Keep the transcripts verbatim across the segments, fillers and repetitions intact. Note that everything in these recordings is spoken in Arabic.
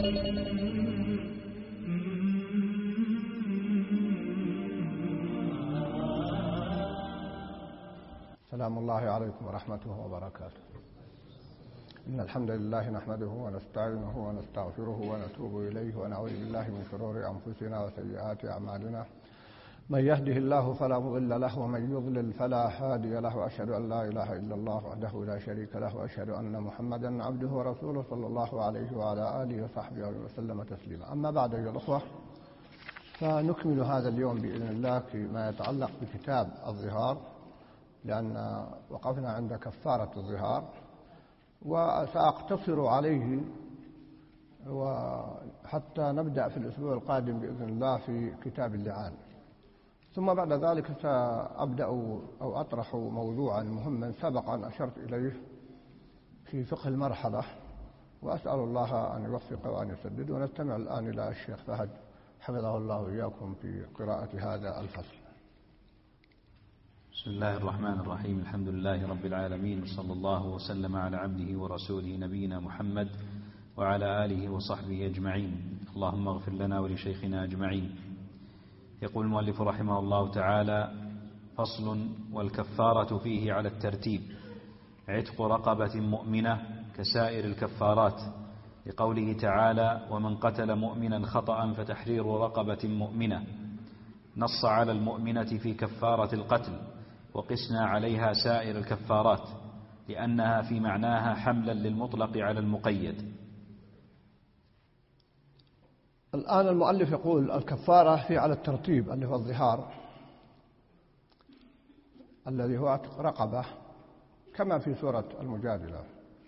سلام الله عليكم ورحمته وبركاته. إن الحمد لله نحمده ونستعينه ونستغفره ونتوب إليه ونعوذ بالله من شرور أنفسنا وسيئات أعمالنا. من يهده الله فلا مضل له ومن يضلل فلا هادي له. أشهد أن لا إله إلا الله وحده لا شريك له وأشهد أن محمدا عبده ورسوله صلى الله عليه وعلى آله وصحبه وسلم تسليما. أما بعد أيها الأخوة، فنكمل هذا اليوم بإذن الله فيما يتعلق بكتاب الظهار، لأن وقفنا عند كفارة الظهار، وسأقتصر عليه وحتى نبدأ في الأسبوع القادم بإذن الله في كتاب اللعان. ثم بعد ذلك سأبدأ أو أطرح موضوعا مهما سبق أن أشرت إليه في فقه المرحلة، وأسأل الله أن يوفق وأن يسدد. ونستمع الآن إلى الشيخ فهد حفظه الله وإياكم في قراءة هذا الفصل. بسم الله الرحمن الرحيم. الحمد لله رب العالمين، صلى الله وسلم على عبده ورسوله نبينا محمد وعلى آله وصحبه أجمعين. اللهم اغفر لنا ولشيخنا أجمعين. يقول المؤلف رحمه الله تعالى: فصل: والكفارة فيه على الترتيب، عتق رقبة مؤمنة كسائر الكفارات، لقوله تعالى: ومن قتل مؤمنا خطأ فتحرير رقبة مؤمنة. نص على المؤمنة في كفارة القتل، وقسنا عليها سائر الكفارات لأنها في معناها حملا للمطلق على المقيد. الآن المؤلف يقول الكفارة في على الترتيب، اللي هو الظهار الذي هو عتق رقبة كما في سورة المجادلة.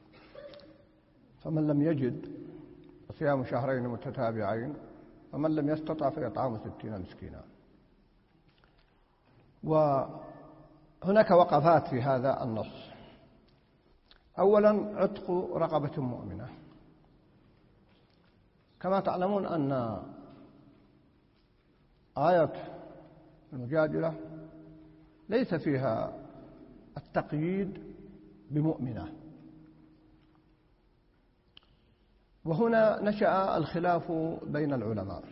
فمن لم يجد صيام شهرين متتابعين، ومن لم يستطع فيطعم ستين مسكينا. وهناك وقفات في هذا النص. أولا، عتق رقبة مؤمنة. كما تعلمون أن آية المجادلة ليس فيها التقييد بمؤمنة، وهنا نشأ الخلاف بين العلماء: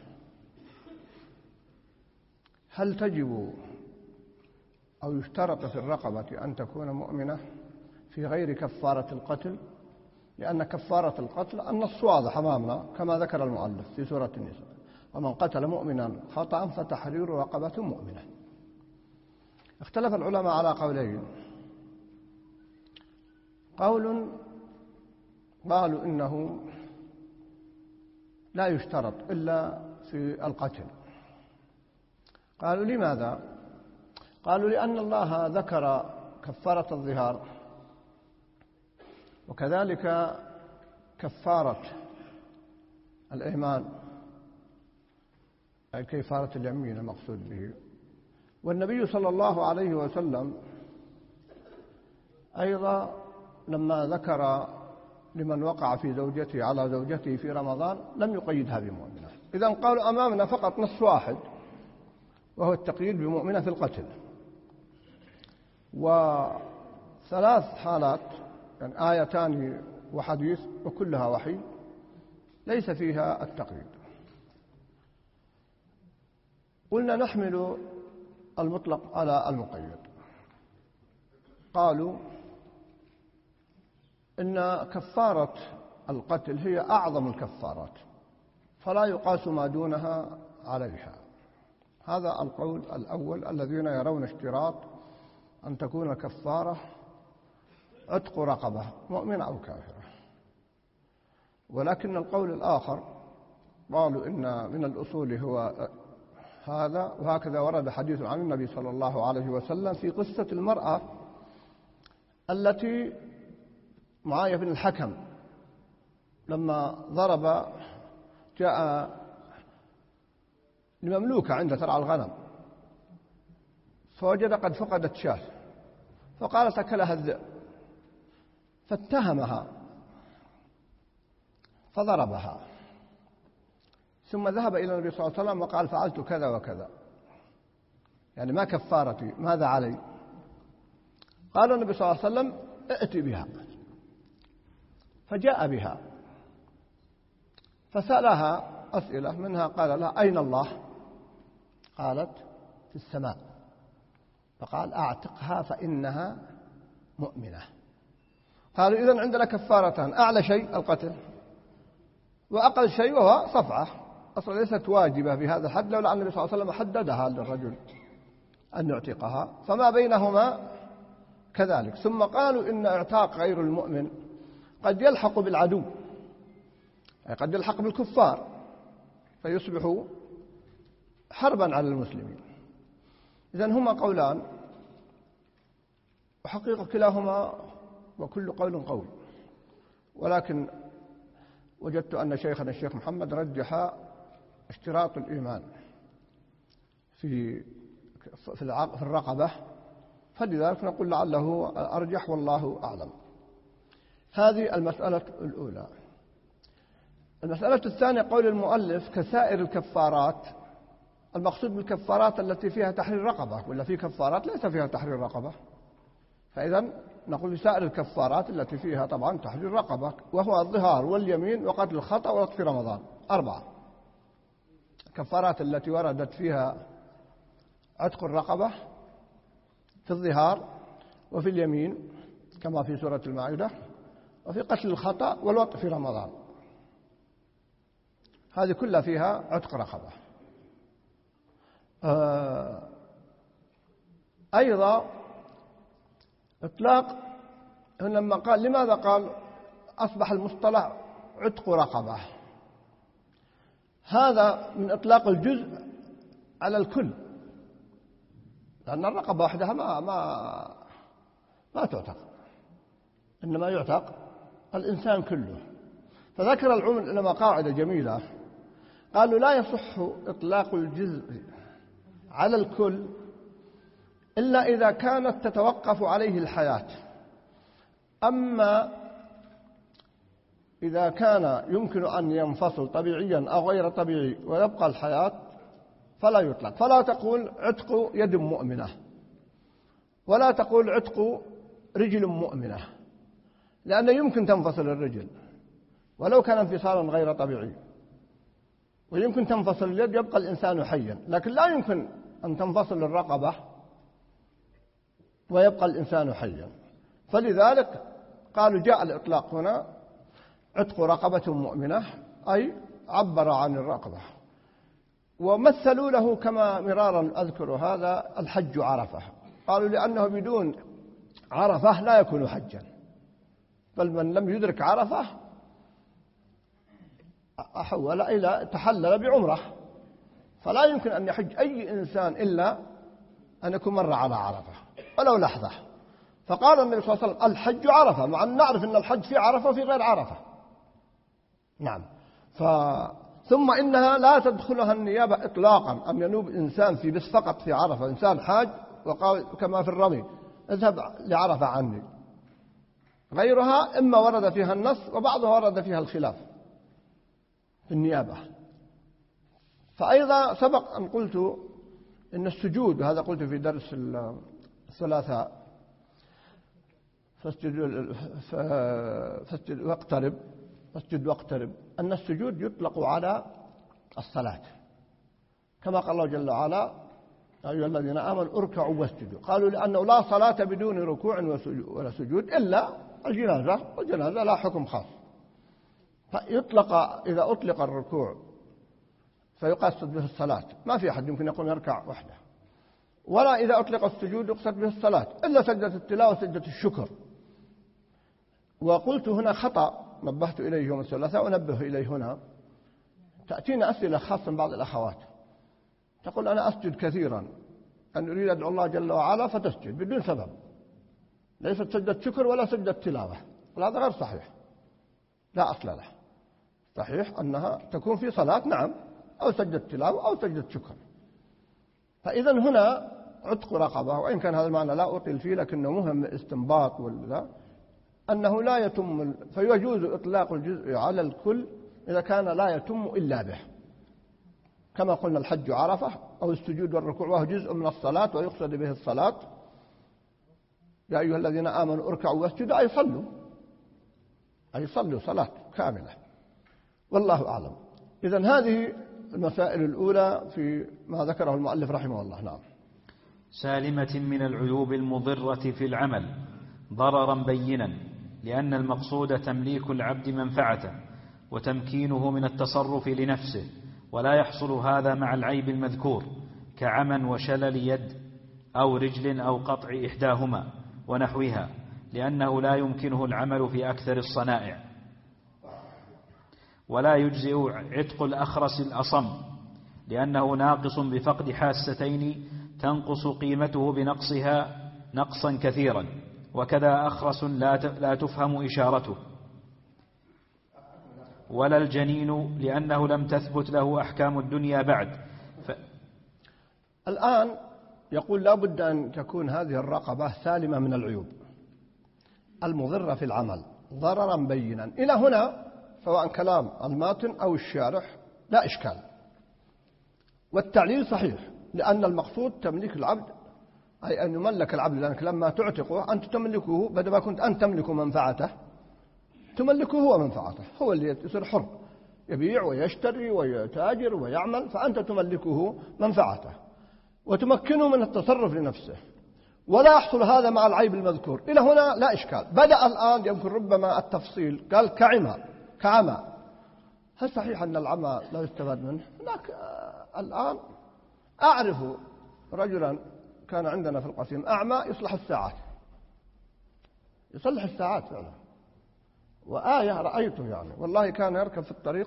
هل تجب أو يشترط في الرقبة أن تكون مؤمنة في غير كفارة القتل؟ لأن كفارة القتل النص واضح أمامنا كما ذكر المؤلف في سورة النساء: ومن قتل مؤمنا خطأ فتحرير رقبة مؤمنة. اختلف العلماء على قولين. قول قالوا إنه لا يشترط إلا في القتل. قالوا: لماذا؟ قالوا: لأن الله ذكر كفارة الظهار، وكذلك كفارة الأيمان، أي كفارة اليمين المقصود به. والنبي صلى الله عليه وسلم أيضا لما ذكر لمن وقع في زوجته على زوجته في رمضان لم يقيدها بمؤمنة. إذن قالوا أمامنا فقط نص واحد، وهو التقييد بمؤمنة في القتل. وثلاث حالات، يعني آيتان وحديث وكلها وحي، ليس فيها التقييد. قلنا نحمل المطلق على المقيد. قالوا إن كفارة القتل هي أعظم الكفارات، فلا يقاس ما دونها عليها. هذا القول الأول، الذين يرون اشتراط أن تكون كفارة عتق رقبة مؤمنة أو كافرة. ولكن القول الآخر قالوا إن من الأصول هو هذا، وهكذا ورد حديث عن النبي صلى الله عليه وسلم في قصة المرأة التي معاوية بن الحكم لما ضرب، جاء لمملوكة عند ترعى الغنم فوجد قد فقدت شاة، فقالت أكلها الذئب، فاتهمها فضربها، ثم ذهب إلى النبي صلى الله عليه وسلم وقال: فعلت كذا وكذا، يعني ما كفارتي، ماذا علي؟ قال النبي صلى الله عليه وسلم: ائت بها. فجاء بها، فسألها أسئلة، منها قال لها أين الله؟ قالت في السماء. فقال أعتقها فإنها مؤمنة. قالوا إذن عندنا كفارتان، أعلى شيء القتل، وأقل شيء وهو صفعة، أصلا ليست واجبة بهذا الحد، لولا أن النبي صلى الله عليه وسلم حددها للرجل أن يعتقها، فما بينهما كذلك. ثم قالوا إن اعتاق غير المؤمن قد يلحق بالعدو، أي قد يلحق بالكفار فيصبح حربا على المسلمين. إذن هما قولان، وحقيقة كلاهما وكل قول قول، ولكن وجدت أن شيخنا الشيخ محمد رجح اشتراط الإيمان في في الرقبة، فلذلك نقول لعله أرجح والله أعلم. هذه المسألة الأولى. المسألة الثانية قول المؤلف كسائر الكفارات، المقصود بالكفارات التي فيها تحرير رقبة، ولا في كفارات ليس فيها تحرير رقبة، فإذا نقول سائر الكفارات التي فيها طبعا تحرير رقبة، وهو الظهار واليمين وقتل الخطأ ووقف رمضان، أربعة الكفارات التي وردت فيها عتق الرقبة في الظهار وفي اليمين كما في سورة المائدة، وفي قتل الخطأ والوقف في رمضان، هذه كلها فيها عتق رقبة. آه أيضا إطلاق، لما قال لماذا قال أصبح المصطلح عتق رقبة، هذا من إطلاق الجزء على الكل، لأن الرقبة وحدها ما ما ما تعتق، إنما يعتق الإنسان كله. فذكر العلماء قاعدة جميلة، قالوا لا يصح إطلاق الجزء على الكل إلا إذا كانت تتوقف عليه الحياة، أما إذا كان يمكن أن ينفصل طبيعيا أو غير طبيعي ويبقى الحياة فلا يطلق. فلا تقول عتق يد مؤمنة، ولا تقول عتق رجل مؤمنة، لأنه يمكن تنفصل الرجل ولو كان انفصالا غير طبيعي، ويمكن تنفصل اليد يبقى الإنسان حيا، لكن لا يمكن أن تنفصل الرقبة ويبقى الإنسان حيا. فلذلك قالوا جاء الإطلاق هنا عتق رقبة مؤمنة، أي عبر عن الرقبة. ومثلوا له كما مرارا أذكر هذا الحج عرفة، قالوا لأنه بدون عرفة لا يكون حجا، بل من لم يدرك عرفة أحول إلى تحلل بعمرة، فلا يمكن أن يحج أي إنسان إلا أن يكون مر على عرفة ولو لحظة. فقال النبي صلى الله عليه وسلم الحج عرفة، مع أن نعرف أن الحج في عرفة وفي غير عرفة. نعم. ف... ثم إنها لا تدخلها النيابة إطلاقا، أن ينوب إنسان في بس فقط في عرفة، إنسان حاج وقال كما في الرمي اذهب لعرفة عني، غيرها إما ورد فيها النص وبعضها ورد فيها الخلاف في النيابة. فأيضا سبق أن قلت إن السجود، وهذا قلت في درس الثلاثاء، فاسجد فاسجد واقترب فاسجد واقترب، أن السجود يطلق على الصلاة، كما قال الله جل وعلا أيها الذين آمنوا اركعوا واسجدوا. قالوا لأنه لا صلاة بدون ركوع ولا سجود إلا الجنازة، والجنازة لا حكم خاص. فيطلق إذا أطلق الركوع فيقصد به الصلاة، ما في أحد يمكن يقوم يركع وحده، ولا إذا أطلق السجود يقصد به الصلاة إلا سجدة التلاوة وسجدة الشكر. وقلت هنا خطأ نبهت إليه يوم الثلاثاء ونبه إليه هنا، تأتينا أسئلة خاصة من بعض الأخوات تقول أنا أسجد كثيرا، أن أريد أدعو الله جل وعلا فتسجد بدون سبب، ليست سجدة شكر ولا سجدة تلاوة، وهذا غير صحيح، لا أصل له. صحيح أنها تكون في صلاة نعم، أو سجدة تلاوة أو سجدة شكر. فإذا هنا عتق رقبة، وإن كان هذا المعنى لا أطيل فيه لكنه مهم استنباط ولا أنه لا يتم، فيجوز إطلاق الجزء على الكل إذا كان لا يتم إلا به، كما قلنا الحج عرفة أو السجود والركوع وهو جزء من الصلاة ويقصد به الصلاة. يا أيها الذين آمنوا اركعوا واسجدوا، أي صلوا، أي صلوا صلاة كاملة. والله أعلم. إذن هذه المسائل الأولى في ما ذكره المؤلف رحمه الله. نعم. سالمة من العيوب المضرة في العمل ضررا بينا، لأن المقصود تمليك العبد منفعته وتمكينه من التصرف لنفسه، ولا يحصل هذا مع العيب المذكور كعمى وشلل يد أو رجل أو قطع إحداهما ونحوها، لأنه لا يمكنه العمل في أكثر الصنائع. ولا يجزئ عتق الأخرس الأصم، لأنه ناقص بفقد حاستين تنقص قيمته بنقصها نقصا كثيرا، وكذا أخرس لا تفهم إشارته. ولا الجنين، لأنه لم تثبت له أحكام الدنيا بعد. ف... الآن يقول لا بد أن تكون هذه الرقبة سالمة من العيوب المضرة في العمل ضررا بينا. إلى هنا سواء كلام الماتن أو الشارح لا إشكال، والتعليل صحيح، لأن المقصود تمليك العبد، أي أن يملك العبد، لأنك لما تعتقه أنت تملكه، بدل ما كنت أنت تملك منفعته تملكه هو منفعته، هو اللي يصير حر، يبيع ويشتري ويتاجر ويعمل، فأنت تملكه منفعته وتمكنه من التصرف لنفسه، ولا يحصل هذا مع العيب المذكور. إلى هنا لا إشكال. بدأ الآن يمكن ربما التفصيل، قال كعمى كعمى. هل صحيح أن العمى لا يستفاد منه؟ هناك الآن أعرف رجلا كان عندنا في القسيم أعمى يصلح الساعات، يصلح الساعات فعلا، وآية رأيته يعني، والله كان يركب في الطريق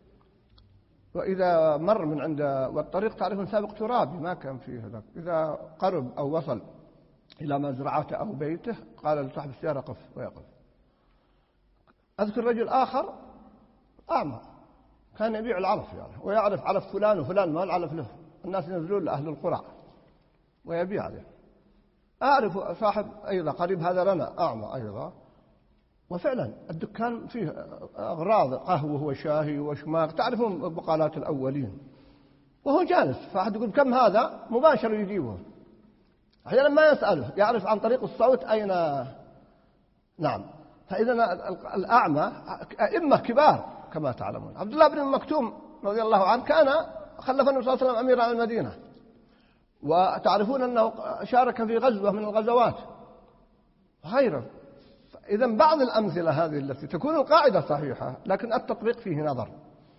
وإذا مر من عند، والطريق تعرفون سابق ترابي ما كان فيه هذاك، إذا قرب أو وصل إلى مزرعته أو بيته قال لصاحب السيارة قف ويقف. أذكر رجل آخر أعمى كان يبيع العلف يعني، ويعرف علف فلان وفلان ما العلف له، الناس ينزلون لأهل القرى ويبيع عليه. أعرف صاحب أيضا قريب هذا لنا أعمى أيضا، وفعلا الدكان فيه أغراض قهوة وشاهي وشماغ، تعرفون بقالات الأولين، وهو جالس، فأحد يقول كم هذا مباشر يجيبه، أحيانا ما يسأله، يعرف عن طريق الصوت أين. نعم. فإذا الأعمى أئمة كبار كما تعلمون. عبد الله بن مكتوم رضي الله عنه كان خلف النبي صلى الله عليه وسلم أميرا على المدينة، وتعرفون أنه شارك في غزوة من الغزوات غيره. إذا بعض الأمثلة هذه التي تكون القاعدة صحيحة لكن التطبيق فيه نظر،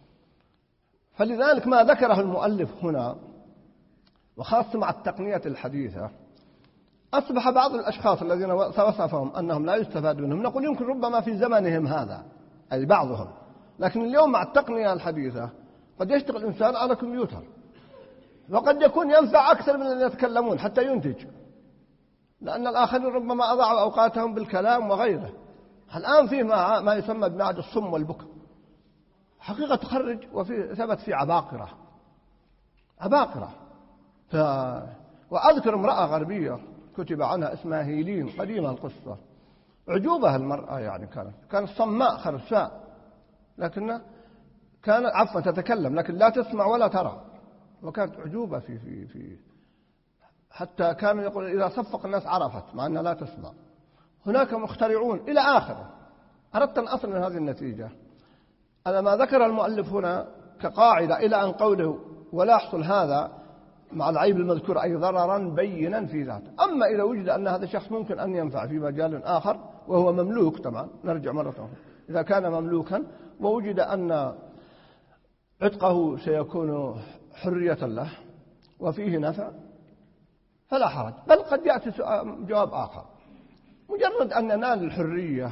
فلذلك ما ذكره المؤلف هنا وخاصة مع التقنية الحديثة أصبح بعض الأشخاص الذين وصفهم أنهم لا يستفاد منهم، نقول يمكن ربما في زمنهم هذا أي بعضهم، لكن اليوم مع التقنية الحديثة قد يشتغل الإنسان على كمبيوتر، وقد يكون ينفع أكثر من الذين يتكلمون حتى ينتج، لأن الآخرين ربما أضاعوا أوقاتهم بالكلام وغيره. الآن في ما, ما يسمى بمعهد الصم والبكم، حقيقة تخرج وفي ثبت في عباقرة عباقرة ف... وأذكر امرأة غربية كتب عنها اسمها هيلين، قديمة القصة، عجوبة المرأة يعني، كانت كانت صماء خرساء، لكنها كانت عفوا تتكلم لكن لا تسمع ولا ترى، وكانت عجوبة في في في حتى كانوا يقول إذا صفق الناس عرفت مع أنها لا تسمع. هناك مخترعون إلى آخره. أردت أن أصل من هذه النتيجة أنا ما ذكر المؤلف هنا كقاعدة إلى أن قوله ولا يحصل هذا مع العيب المذكور أي ضررا بينا في ذاته. أما إذا وجد أن هذا الشخص ممكن أن ينفع في مجال آخر وهو مملوك، طبعا نرجع مرة أخرى، إذا كان مملوكا ووجد أن عتقه سيكون حرية له وفيه نفع فلا حرج، بل قد يأتي جواب آخر، مجرد أن ننال الحرية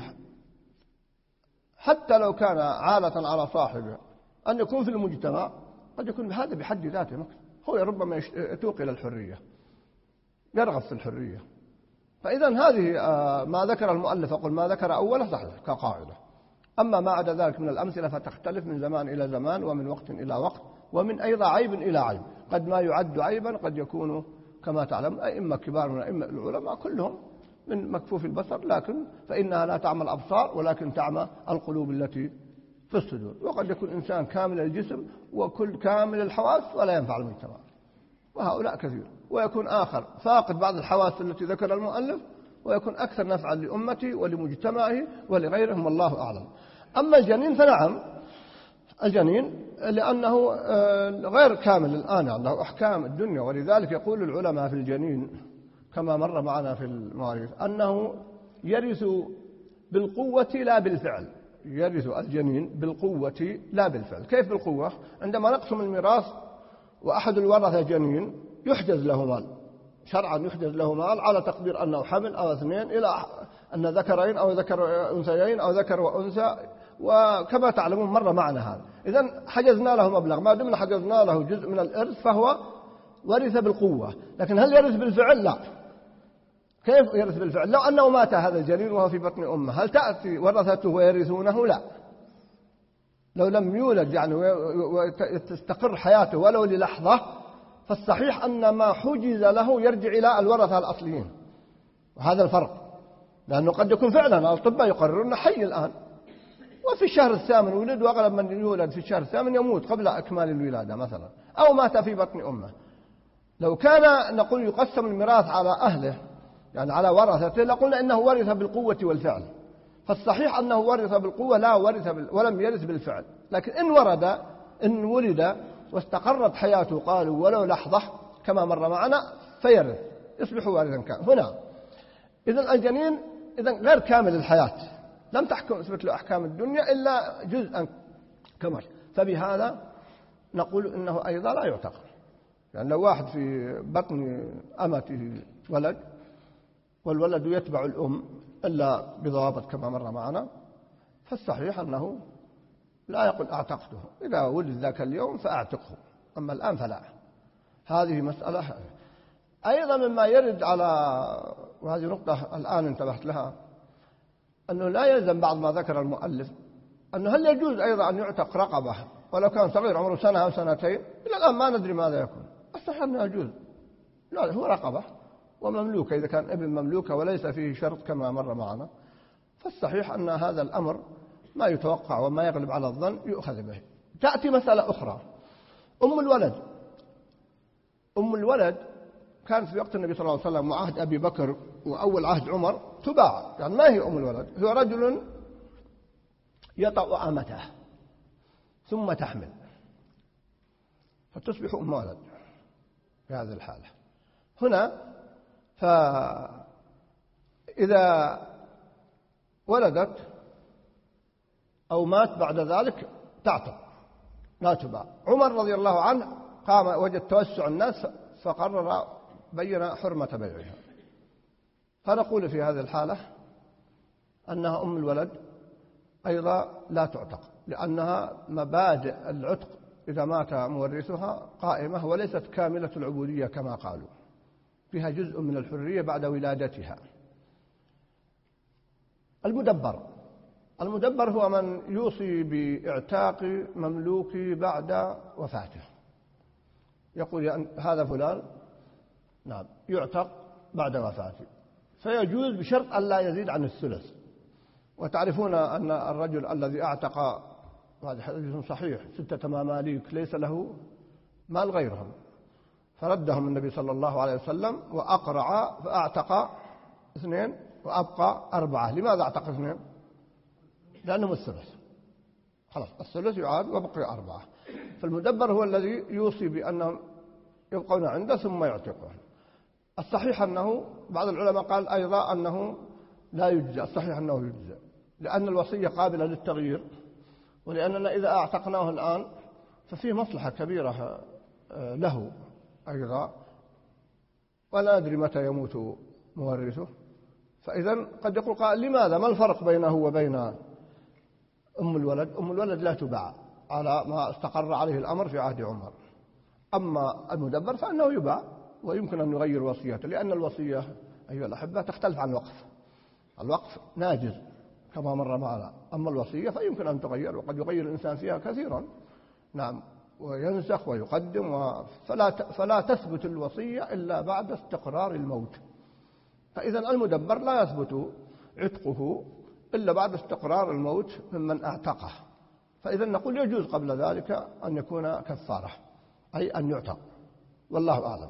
حتى لو كان عالة على صاحبه أن يكون في المجتمع، قد يكون هذا بحد ذاته مكسب، هو ربما يتوق إلى الحرية، يرغب في الحرية. فإذا هذه ما ذكر المؤلف أقول ما ذكر أوله صحيح كقاعدة، أما ما عدا ذلك من الأمثلة فتختلف من زمان إلى زمان ومن وقت إلى وقت ومن أيضا عيب إلى عيب، قد ما يعد عيبا قد يكون كما تعلم أئمة كبار من أئمة العلماء كلهم من مكفوف البصر، لكن فإنها لا تعمى الأبصار ولكن تعمى القلوب التي في الصدور، وقد يكون إنسان كامل الجسم وكل كامل الحواس ولا ينفع المجتمع، وهؤلاء كثير، ويكون آخر فاقد بعض الحواس التي ذكر المؤلف ويكون أكثر نفعا لأمته ولمجتمعه ولغيرهم والله أعلم. أما الجنين فنعم الجنين لأنه غير كامل الآن، عنده أحكام الدنيا، ولذلك يقول العلماء في الجنين كما مر معنا في المواريث أنه يرث بالقوة لا بالفعل. يرث الجنين بالقوة لا بالفعل. كيف بالقوة؟ عندما نقسم الميراث وأحد الورثة جنين يحجز له مال، شرعا يحجز له مال على تقدير أنه حمل أو اثنين، إلى أن ذكرين أو ذكر أنثيين أو ذكر وأنثى، وكما تعلمون مر معنا هذا. إذن حجزنا له مبلغ، ما دمنا حجزنا له جزء من الإرث فهو ورث بالقوة. لكن هل يرث بالفعل؟ لا. كيف يرث بالفعل؟ لو أنه مات هذا الجنين وهو في بطن أمه، هل تأتي ورثته ويرثونه؟ لا. لو لم يولد يعني وتستقر حياته ولو للحظة، فالصحيح أن ما حجز له يرجع إلى الورثة الأصليين، وهذا الفرق. لأنه قد يكون فعلا الأطباء يقررون حي الآن وفي الشهر الثامن ولد، وأغلب من يولد في الشهر الثامن يموت قبل إكمال الولادة مثلا، أو مات في بطن أمه. لو كان نقول يقسم الميراث على أهله يعني على ورثته، لقلنا إنه ورث بالقوة والفعل. فالصحيح أنه ورث بالقوة لا ورث بال... ولم يرث بالفعل. لكن إن ورد إن ولد واستقرت حياته قالوا ولو لحظة كما مر معنا فيرث، يصبح وارثا كان هنا. إذن الجنين إذن غير كامل الحياة، لم تحكم اثبت له أحكام الدنيا إلا جزءا كمل. فبهذا نقول إنه أيضا لا يعتق. يعني لو واحد في بطن أمته ولد والولد يتبع الأم إلا بضوابط كما مر معنا، فالصحيح أنه لا يقول أعتقته، إذا ولد ذاك اليوم فأعتقه، أما الآن فلا. هذه مسألة. أيضا مما يرد على، وهذه نقطة الآن انتبهت لها، أنه لا يلزم بعض ما ذكر المؤلف أنه هل يجوز أيضا أن يعتق رقبة ولو كان صغير عمره سنة أو سنتين. إلى الآن ما ندري ماذا يكون. الصحيح أنه يجوز، لا هو رقبة ومملوكة إذا كان ابن مملوكة وليس فيه شرط كما مر معنا. فالصحيح أن هذا الأمر ما يتوقع وما يغلب على الظن يؤخذ به. تأتي مسألة أخرى، أم الولد. أم الولد كانت في وقت النبي صلى الله عليه وسلم وعهد أبي بكر وأول عهد عمر تباع. يعني ما هي أم الولد؟ هو رجل يطأ أمته ثم تحمل فتصبح أم ولد في هذه الحالة. هنا فإذا ولدت أو مات بعد ذلك تعتق لا تباع. عمر رضي الله عنه قام وجد توسع الناس فقرر بين حرمة بيعها. فنقول في هذه الحالة أنها أم الولد أيضا لا تعتق، لأنها مبادئ العتق إذا مات مورثها قائمة وليست كاملة العبودية كما قالوا، فيها جزء من الحرية بعد ولادتها. المدبر. المدبر هو من يوصي باعتاق مملوك بعد وفاته، يقول هذا فلان نعم يعتق بعد وفاته، فيجوز بشرط أن لا يزيد عن الثلث. وتعرفون أن الرجل الذي اعتق، هذا حديث صحيح، ستة مماليك ليس له مال غيرهم، فردهم النبي صلى الله عليه وسلم وأقرع فأعتق اثنين وأبقى أربعة. لماذا اعتق اثنين؟ لأنهم الثلث، خلاص الثلث يعاد وبقي أربعة. فالمدبر هو الذي يوصي بأنهم يبقون عنده ثم يعتقون. الصحيح أنه بعض العلماء قال أيضا أنه لا يجزى. الصحيح أنه يجزى لأن الوصية قابلة للتغيير، ولأننا إذا أعتقناه الآن ففيه مصلحة كبيرة له أيضا، ولا أدري متى يموت مورثه. فإذا قد يقول قائل لماذا؟ ما الفرق بينه وبين أم الولد؟ أم الولد لا تباع على ما استقر عليه الأمر في عهد عمر. أما المدبر فإنه يباع ويمكن أن يغير وصيته، لأن الوصية أيها الأحبة تختلف عن الوقف. الوقف ناجز كما مر معنا، أما الوصية فيمكن أن تغير، وقد يغير الإنسان فيها كثيرا نعم وينسخ ويقدم و... فلا ت... فلا تثبت الوصية إلا بعد استقرار الموت. فإذا المدبر لا يثبت عتقه إلا بعد استقرار الموت ممن اعتقه. فإذا نقول يجوز قبل ذلك أن يكون كفارة، أي أن يعتق، والله أعلم.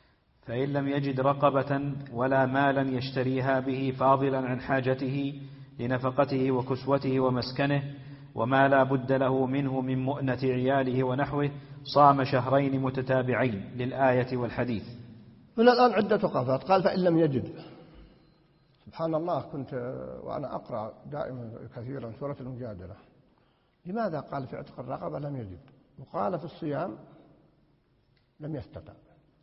فإن لم يجد رقبة ولا مالا يشتريها به فاضلا عن حاجته لنفقته وكسوته ومسكنه وما لا بد له منه من مؤنة عياله ونحوه صام شهرين متتابعين للآية والحديث. هنا الآن عدة وقفات. قال فإن لم يجد. سبحان الله، كنت وأنا أقرأ دائما كثيرا سورة المجادلة، لماذا قال في عتق الرقبة لم يجد، وقال في الصيام لم يستطع؟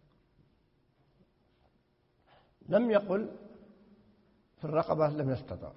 لم يقل في الرقبة لم يستطع.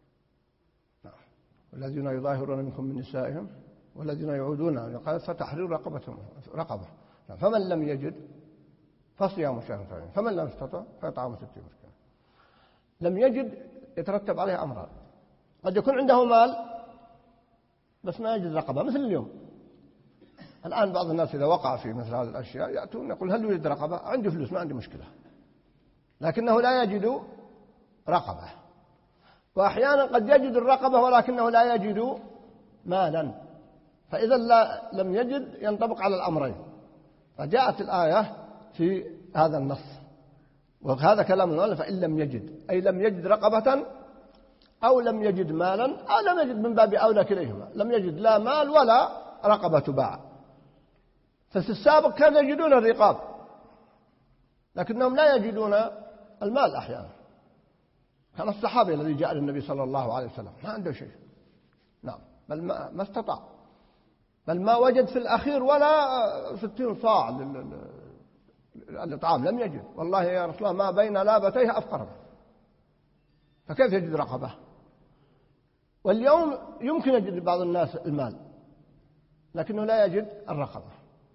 والذين يظاهرون منكم من نسائهم والذين يعودون، قال فتحرير رقبة رقبة. فمن لم يجد فصيام شهر، فمن لم يستطع فإطعام ستين مسكين. لم يجد يترتب عليه أمران. قد يكون عنده مال بس ما يجد رقبة، مثل اليوم. الآن بعض الناس إذا وقع في مثل هذه الأشياء يأتون يقول هل يوجد رقبة؟ عندي فلوس ما عندي مشكلة، لكنه لا يجد رقبة. وأحيانا قد يجد الرقبة ولكنه لا يجد مالا، فإذا لا لم يجد ينطبق على الأمرين. فجاءت الآية في هذا النص، وهذا كلام المؤلف. فإن لم يجد أي لم يجد رقبة أو لم يجد مالا أو لم يجد، من باب أولى كليهما، لم يجد لا مال ولا رقبة تباع. ففي السابق كانوا يجدون الرقاب لكنهم لا يجدون المال أحيانا، كما الصحابي الذي جاء للنبي صلى الله عليه وسلم ما عنده شيء، نعم، بل ما, ما استطاع، بل ما وجد في الأخير ولا ستين صاع للطعام، لم يجد. والله يا رسول الله ما بين لابتيها أفقر، فكيف يجد رقبة؟ واليوم يمكن يجد بعض الناس المال لكنه لا يجد الرقبة.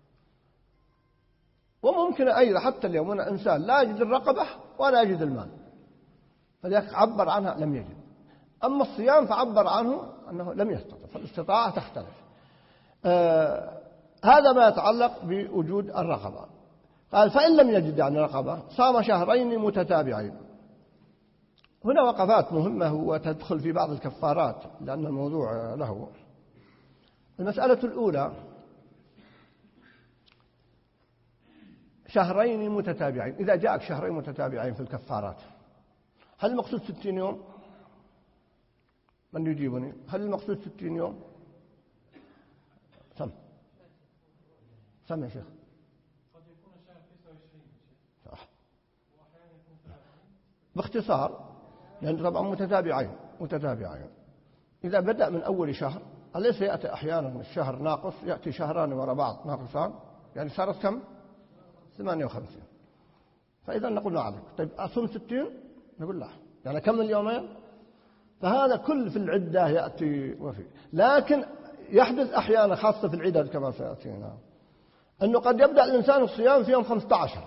وممكن أيضا حتى اليوم هنا إنسان لا يجد الرقبة ولا يجد المال، فلذلك عبر عنها لم يجد. أما الصيام فعبر عنه أنه لم يستطع، فالاستطاعة تختلف. آه هذا ما يتعلق بوجود الرقبة. قال فإن لم يجد يعني رقبة صام شهرين متتابعين. هنا وقفات مهمة وتدخل في بعض الكفارات لأن الموضوع له. المسألة الأولى شهرين متتابعين. إذا جاءك شهرين متتابعين في الكفارات، هل المقصود ستين يوم؟ من يجيبني؟ هل المقصود ستين يوم؟ سم سم يا شيخ. قد يكون الشهر تسعة وعشرين صح. وأحيانا يكون ثلاثين. باختصار لأن طبعا متتابعين متتابعين إذا بدأ من أول شهر، أليس يأتي أحيانا الشهر ناقص، يأتي شهران وراء بعض ناقصان، يعني صارت كم؟ ثمانية وخمسين. فإذا نقول له عليك طيب أصوم ستين؟ نقول لا، يعني كم اليومين؟ فهذا كل في العدة يأتي وفي. لكن يحدث أحيانا خاصة في العدد كما سيأتينا أنه قد يبدأ الإنسان الصيام في يوم خمسة عشر،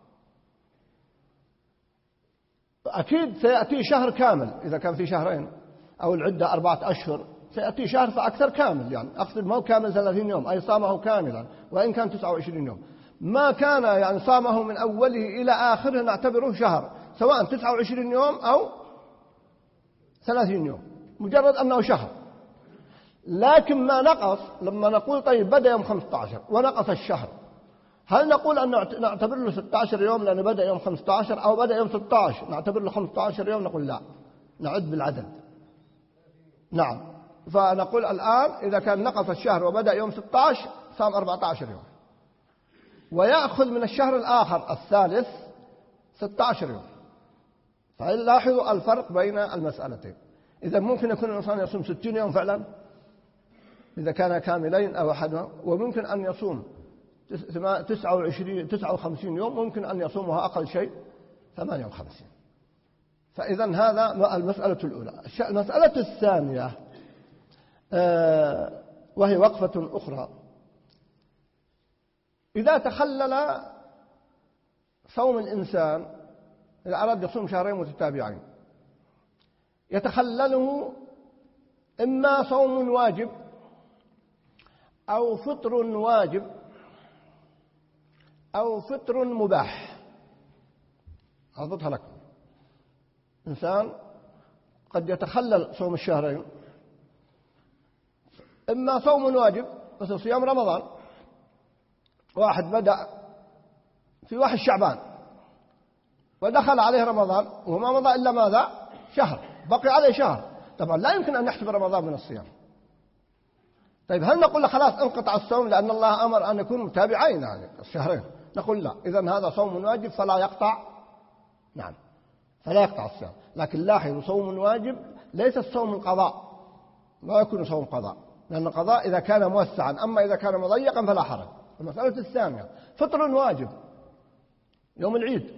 أكيد سيأتي شهر كامل إذا كان في شهرين أو العدة أربعة أشهر، سيأتي شهر فأكثر كامل، يعني أقصد ما هو كامل ثلاثين يوم أي صامه كاملا، وإن كان تسعة وعشرين يوم ما كان يعني صامه من أوله إلى آخره نعتبره شهر، سواء تسعة وعشرين يوم أو ثلاثين يوم، مجرد أنه شهر. لكن ما نقص لما نقول طيب بدأ يوم خمسة عشر ونقص الشهر، هل نقول أن نعتبر له ستة عشر يوم لأنه بدأ يوم خمسة عشر، أو بدأ يوم ستة عشر نعتبر له خمسة عشر يوم؟ نقول لا، نعد بالعدد. نعم، فنقول الآن إذا كان نقص الشهر وبدأ يوم ستة عشر صام أربعة عشر يوم، ويأخذ من الشهر الآخر الثالث ستة عشر يوم. فلاحظوا الفرق بين المسألتين. إذا ممكن يكون الإنسان يصوم ستين يوم فعلا إذا كان كاملين أو أحدهم، وممكن أن يصوم تسعة وعشرين تسعة وخمسين يوم، ممكن أن يصومها أقل شيء ثمانية وخمسين. فإذا هذا المسألة الأولى. المسألة الثانية وهي وقفة أخرى، إذا تخلل صوم الإنسان، إذا أراد يصوم شهرين متتابعين يتخلله إما صوم واجب أو فطر واجب أو فطر مباح. أضبطها لكم. إنسان قد يتخلل صوم الشهرين، إما صوم واجب مثل صيام رمضان، واحد بدأ في واحد شعبان ودخل عليه رمضان وما مضى إلا ماذا؟ شهر، بقي عليه شهر، طبعا لا يمكن أن يحسب رمضان من الصيام. طيب هل نقول له خلاص انقطع الصوم لأن الله أمر أن يكون متابعين يعني الشهرين؟ نقول لا، إذن هذا صوم واجب فلا يقطع، نعم فلا يقطع الصيام. لكن لاحظوا صوم واجب ليس الصوم القضاء، لا يكون صوم قضاء، لأن القضاء إذا كان موسعا، أما إذا كان مضيقا فلا حرج. المسألة الثانية فطر واجب يوم العيد،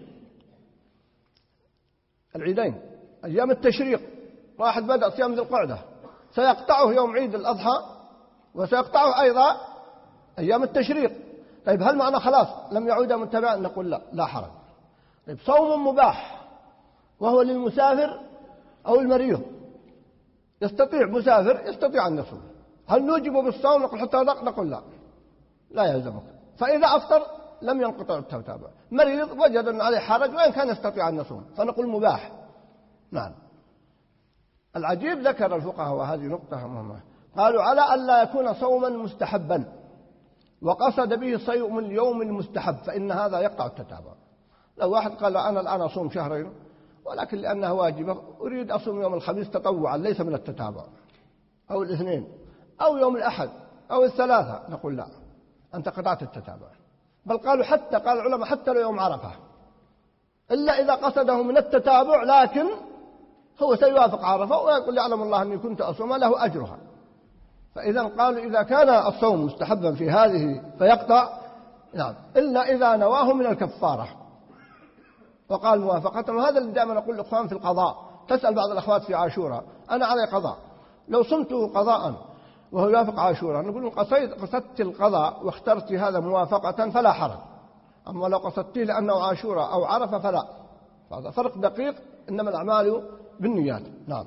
العيدين أيام التشريق، واحد بدأ صيام ذي القعدة سيقطعه يوم عيد الأضحى وسيقطعه أيضا أيام التشريق. طيب هل معنى خلاص لم يعود متابعا؟ نقول لا، لا حرج. طيب صوم مباح وهو للمسافر أو المريض، يستطيع مسافر يستطيع أن يصوم، هل نوجبه بالصوم؟ نقول حتى ذاك؟ نقول لا، لا يلزمك. فإذا أفطر لم ينقطع التتابع. مريض وجد أن عليه حرج وإن كان يستطيع أن يصوم فنقول مباح. نعم. العجيب ذكر الفقهاء وهذه نقطة مهمة، قالوا على ألا يكون صوما مستحبا وقصد به صوم اليوم المستحب فإن هذا يقطع التتابع. لو واحد قال أنا الآن أصوم شهرين ولكن لأنها واجبة أريد أصوم يوم الخميس تطوعا ليس من التتابع، أو الاثنين أو يوم الأحد أو الثلاثة، نقول لا، أنت قطعت التتابع. بل قالوا حتى قال العلماء حتى لو يوم عرفة إلا إذا قصده من التتابع لكن هو سيوافق عرفة ويقول يعلم الله أني كنت أصوم له أجرها. فإذا قالوا إذا كان الصوم مستحبا في هذه فيقطع، نعم، إلا إذا نواه من الكفارة وقال موافقة. وهذا اللي دائما أقول للإخوان في القضاء، تسأل بعض الأخوات في عاشوراء أنا علي قضاء، لو صمته قضاء وهو يوافق عاشوراء نقول قصدت القضاء واخترت هذا موافقة فلا حرج، أما لو قصدت لأنه عاشوراء أو عرفة فلا، هذا فرق دقيق، إنما الأعمال بالنيات. نعم.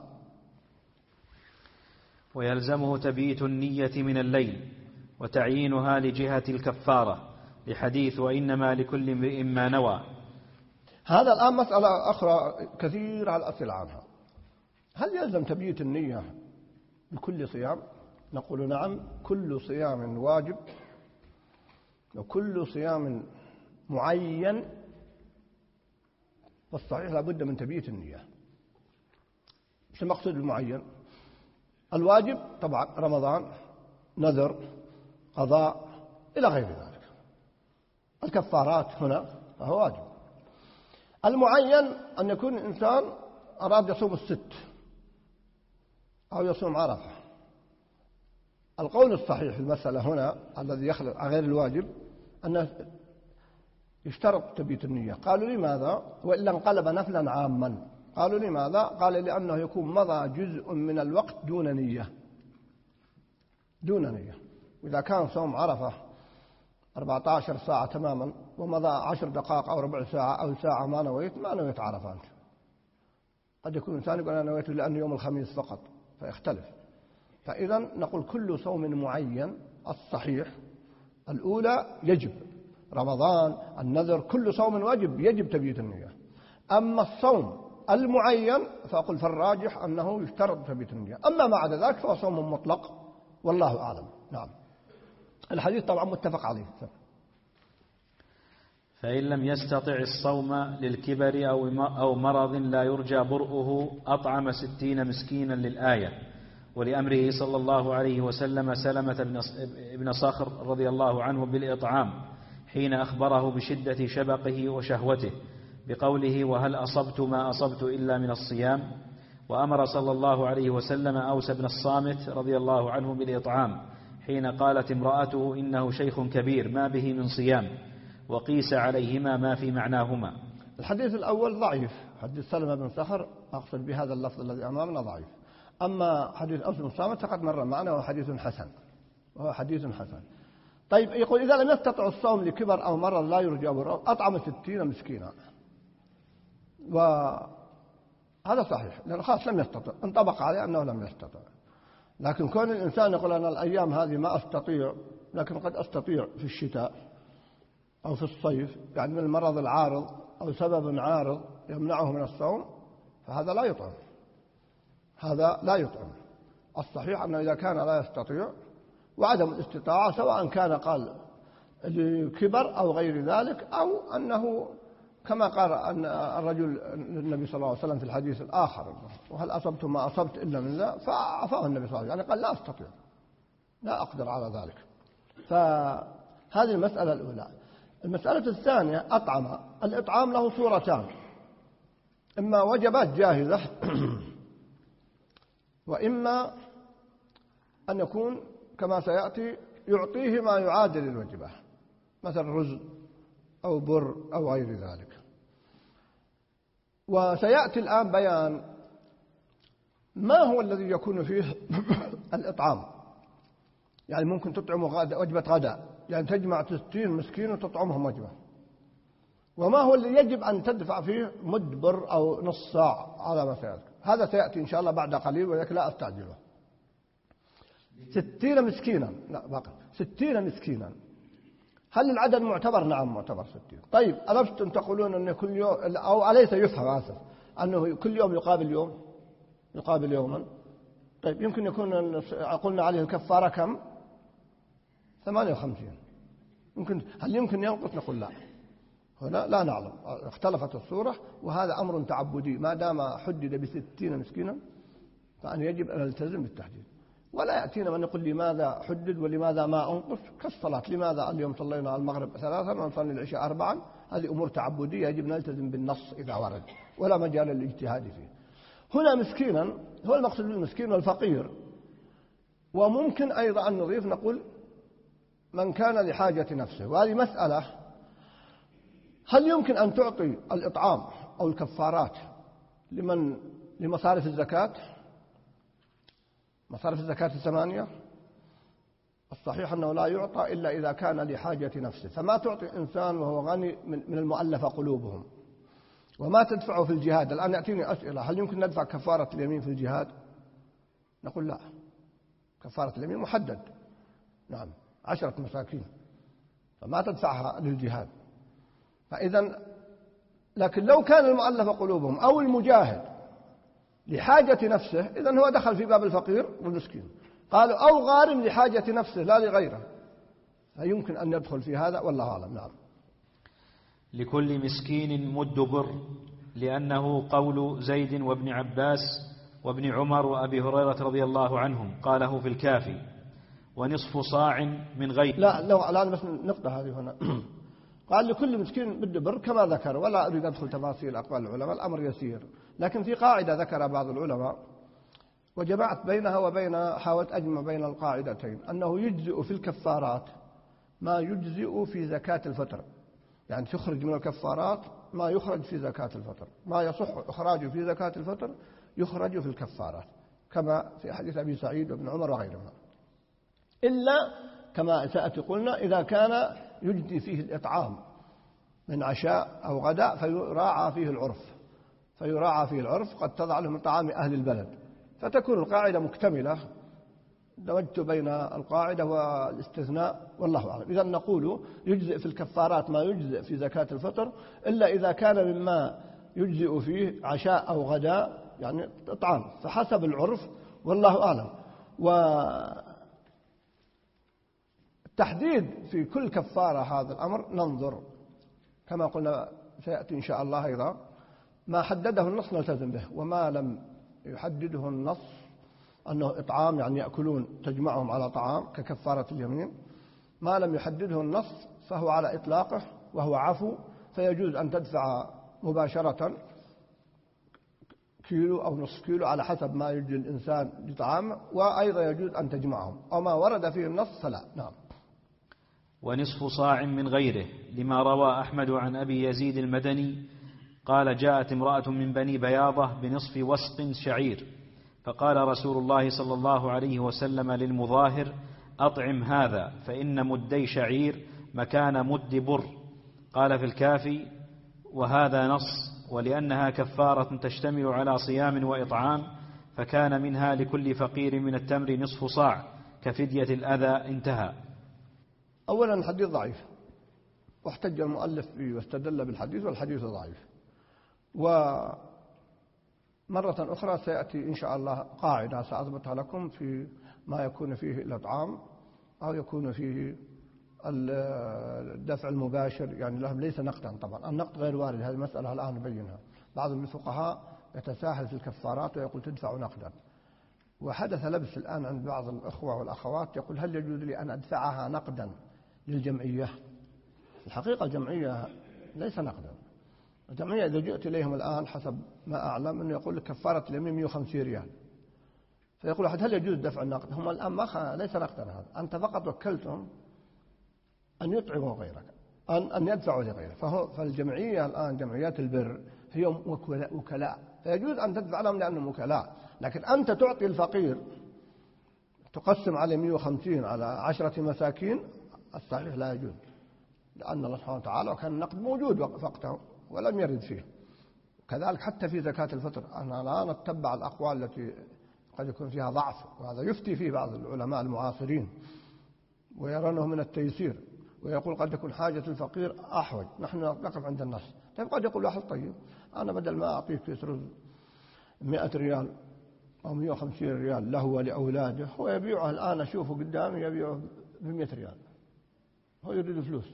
ويلزمه تبييت النية من الليل وتعيينها لجهة الكفارة لحديث وإنما لكل امرئ ما نوى. هذا الآن مسألة أخرى كثير على الأسئلة عنها، هل يلزم تبييت النية بكل صيام؟ نقول نعم، كل صيام واجب وكل صيام معين، والصحيح لابد من تبييت النية. مش المقصود بالمعين؟ الواجب طبعا رمضان، نذر، قضاء إلى غير ذلك، الكفارات هنا فهو واجب. المعين أن يكون الإنسان أراد يصوم الست أو يصوم عرفة. القول الصحيح في المسألة هنا الذي يخلق غير الواجب أنه يشترط تبييت النية. قالوا لماذا؟ وإلا انقلب نفلا عاما. قالوا لماذا؟ قال لأنه يكون مضى جزء من الوقت دون نية، دون نية. وإذا كان صوم عرفة أربعة عشر ساعة تماما ومضى عشر دقائق أو ربع ساعة أو ساعة ما نويت، ما نويت عرفة أنت. قد يكون إنسان يقول أنا نويت لأنه يوم الخميس فقط فيختلف. فإذا نقول كل صوم معين، الصحيح الأولى يجب، رمضان، النذر، كل صوم واجب يجب تبييت النية. أما الصوم المعين فأقول فالراجح أنه يشترط تبييت النية، أما ما عدا ذلك فهو صوم مطلق والله أعلم. نعم. الحديث طبعا متفق عليه. فإن لم يستطع الصوم للكبر أو مرض لا يرجى برؤه أطعم ستين مسكينا للآية، ولأمره صلى الله عليه وسلم سلمة بن صخر رضي الله عنه بالإطعام حين أخبره بشدة شبقه وشهوته بقوله وهل أصبت ما أصبت إلا من الصيام. وأمر صلى الله عليه وسلم أوس بن الصامت رضي الله عنه بالإطعام حين قالت امرأته إنه شيخ كبير ما به من صيام، وقيس عليهما ما في معناهما. الحديث الأول ضعيف، حديث سلمة بن صخر أقصد بهذا اللفظ الذي أمامنا ضعيف. أما حديث أوس بن الصامت فقد مر معنا وهو حديث حسن، وهو حديث حسن. طيب يقول إذا لم يستطع الصوم لكبر أو مرض لا يرجى برؤه أطعم ستين مسكينا، وهذا صحيح لأنه خاص لم يستطع، انطبق عليه أنه لم يستطع. لكن كون الإنسان يقول أنا الأيام هذه ما أستطيع لكن قد أستطيع في الشتاء أو في الصيف، يعني من المرض العارض أو سبب عارض يمنعه من الصوم، فهذا لا يطعم، هذا لا يطعم. الصحيح أنه إذا كان لا يستطيع وعدم الاستطاعة سواء كان قال لكبر أو غير ذلك أو أنه كما قال أن الرجل النبي صلى الله عليه وسلم في الحديث الآخر: وهل أصبت ما أصبت إلا من ذا؟ فعفاه النبي صلى الله عليه وسلم، يعني قال: لا أستطيع، لا أقدر على ذلك. فهذه المسألة الأولى. المسألة الثانية: أطعم. الإطعام له صورتان: إما وجبات جاهزة وإما أن يكون كما سيأتي يعطيه ما يعادل الوجبة، مثل رز أو بر أو غير ذلك. وسيأتي الآن بيان ما هو الذي يكون فيه الإطعام. يعني ممكن تطعم وجبة غداء، يعني تجمع ستين مسكين وتطعمهم وجبة. وما هو اللي يجب أن تدفع فيه مد بر أو نص ساعة على ما سيأتي. هذا سيأتي إن شاء الله بعد قليل، ولكن لا أستعجله. ستين مسكينا، لا باقي ستين مسكينا. هل العدد معتبر؟ نعم معتبر ستين. طيب ألستم تقولون أن كل يوم، أو أليس يفهم آسف أنه كل يوم يقابل يوم يقابل يوما؟ طيب يمكن يكون قلنا عليه الكفارة كم؟ ثمانية وخمسين. يمكن هل يمكن ينقص؟ نقول لا، هنا لا نعلم، اختلفت الصورة. وهذا أمر تعبدي، ما دام حدد بستين مسكينا فأن يجب أن نلتزم بالتحديد. ولا يأتينا من يقول لماذا حدد ولماذا ما أنقص، كالصلاة: لماذا اليوم صلينا المغرب ثلاثا ونصلي العشاء أربعا؟ هذه أمور تعبدية يجب نلتزم بالنص إذا ورد، ولا مجال للاجتهاد فيه. هنا مسكينا هو المقصود بالمسكين والفقير. وممكن أيضا أن نضيف نقول من كان لحاجة نفسه. وهذه مسألة: هل يمكن أن تعطي الإطعام أو الكفارات لمن لمصارف الزكاة؟ مصارف الزكاة الثمانية الصحيح أنه لا يعطى إلا إذا كان لحاجة نفسه. فما تعطي إنسان وهو غني من المؤلفة قلوبهم، وما تدفعه في الجهاد. الآن يأتيني أسئلة: هل يمكن ندفع كفارة اليمين في الجهاد؟ نقول لا، كفارة اليمين محدد، نعم عشرة مساكين، فما تدفعها للجهاد. فإذا لكن لو كان المؤلفة قلوبهم أو المجاهد لحاجة نفسه، إذن هو دخل في باب الفقير والمسكين. قالوا أو غارم لحاجة نفسه لا لغيره، فيمكن أن يدخل في هذا، والله أعلم. نعم. لكل مسكين مد بر، لأنه قول زيد وابن عباس وابن عمر وأبي هريرة رضي الله عنهم، قاله في الكافي. ونصف صاع من غير. لا لا الآن بس نقطة هذه هنا. قال لكل مسكين مد بر كما ذكر، ولا أريد أدخل تفاصيل أقوال العلماء، الأمر يسير. لكن في قاعدة ذكر بعض العلماء وجمعت بينها وبين، حاولت أجمع بين القاعدتين، أنه يجزئ في الكفارات ما يجزئ في زكاة الفطر. يعني تخرج من الكفارات ما يخرج في زكاة الفطر، ما يصح إخراجه في زكاة الفطر يخرج في الكفارات، كما في حديث أبي سعيد وابن عمر وغيرهما، إلا كما سأتي قلنا إذا كان يجدي فيه الإطعام من عشاء أو غداء فيراعى فيه العرف فيراعى فيه العرف قد تضع له من طعام أهل البلد، فتكون القاعدة مكتملة. دمجت بين القاعدة والاستثناء، والله أعلم. إذا نقول يجزئ في الكفارات ما يجزئ في زكاة الفطر، إلا إذا كان مما يجزئ فيه عشاء أو غداء، يعني إطعام، فحسب العرف، والله أعلم. والتحديد في كل كفارة هذا الأمر ننظر، كما قلنا سيأتي إن شاء الله أيضا. ما حدده النص نلتزم به، وما لم يحدده النص أنه إطعام يعني يأكلون تجمعهم على طعام ككفارة اليمين، ما لم يحدده النص فهو على إطلاقه وهو عفو، فيجوز أن تدفع مباشرة كيلو أو نصف كيلو على حسب ما يجي الإنسان لطعامه، وأيضا يجوز أن تجمعهم، أو ما ورد فيه النص فلا. نعم. ونصف صاع من غيره، لما روى أحمد عن أبي يزيد المدني قال: جاءت امرأة من بني بياضة بنصف وسق شعير، فقال رسول الله صلى الله عليه وسلم للمظاهر: أطعم هذا، فإن مدي شعير مكان مد بر. قال في الكافي: وهذا نص، ولأنها كفارة تشتمل على صيام وإطعام، فكان منها لكل فقير من التمر نصف صاع كفدية الأذى. انتهى. أولا الحديث ضعيف، واحتج المؤلف به واستدل بالحديث، والحديث ضعيف. ومرة أخرى سيأتي إن شاء الله قاعدة سأضبطها لكم في ما يكون فيه الإطعام أو يكون فيه الدفع المباشر يعني لهم ليس نقدا طبعا، النقد غير وارد، هذه مسألة الآن نبينها. بعض الفقهاء يتساهل في الكفارات ويقول تدفع نقدا، وحدث لبس الآن عند بعض الأخوة والأخوات يقول هل يجوز لي أن أدفعها نقدا للجمعية؟ الحقيقة الجمعية ليس نقدا. الجمعية إذا جئت إليهم الآن حسب ما أعلم أنه يقول لك كفارة اليمين مئة وخمسين ريال، فيقول أحد هل يجوز دفع النقد؟ هم الآن ما ليس نقدا هذا، أنت فقط وكلتهم أن يطعموا غيرك، أن أن يدفعوا لغيرك. فهو فالجمعية الآن جمعيات البر هي وكلاء، فيجوز أن تدفع لهم لأنهم وكلاء، لكن أنت تعطي الفقير تقسم عليه مئة وخمسين على عشرة مساكين، الصحيح لا يجوز، لأن الله سبحانه وتعالى وكان النقد موجود وقته ولم يرد فيه. كذلك حتى في زكاة الفطر أنا لا نتبع الأقوال التي قد يكون فيها ضعف، وهذا يفتي فيه بعض العلماء المعاصرين ويرونه من التيسير، ويقول قد يكون حاجة الفقير أحوج، نحن نقف عند النص. طيب قد يقول واحد طيب أنا بدل ما أعطيك كيس رز مئة ريال أو مئة وخمسين ريال له ولأولاده، هو يبيعه الآن أشوفه قدامي يبيعه بمئة ريال، هو يريد فلوس.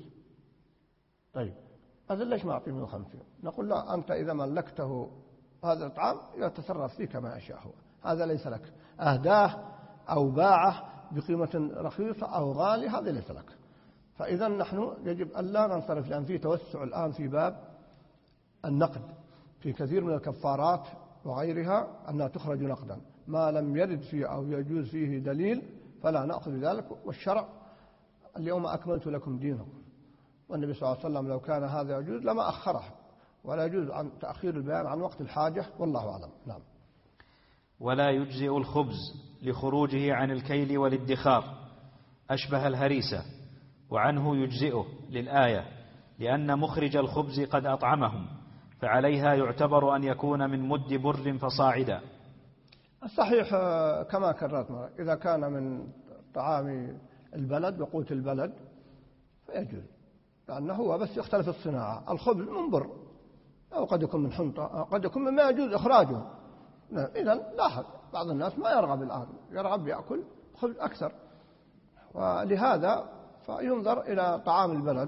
طيب هذا ليش ما أعطيه مئة وخمسين؟ نقول لا، أنت إذا ملكته هذا الطعام يتصرف فيه كما يشاء، هو هذا ليس لك، أهداه أو باعه بقيمة رخيصة أو غالية هذا ليس لك. فإذا نحن يجب أن لا ننصرف، لأن في توسع الآن في باب النقد في كثير من الكفارات وغيرها أنها تخرج نقدا، ما لم يرد فيه أو يجوز فيه دليل فلا نأخذ ذلك. والشرع اليوم أكملت لكم دينكم، والنبي صلى الله عليه وسلم لو كان هذا يجوز لما أخره، ولا يجوز عن تأخير البيان عن وقت الحاجة، والله أعلم. نعم. ولا يجزئ الخبز لخروجه عن الكيل والادخار، أشبه الهريسة، وعنه يجزئه للآية، لأن مخرج الخبز قد أطعمهم، فعليها يعتبر أن يكون من مد بر فصاعدا. الصحيح كما كررت مرة، إذا كان من طعام البلد وقوت البلد فيجوز، لأنه هو بس يختلف الصناعة. الخبز من بر أو قد يكون من حنطة أو قد يكون مما يجوز إخراجه. إذن لاحظ بعض الناس ما يرغب الآن، يرغب يأكل خبز أكثر، ولهذا فينظر إلى طعام البلد،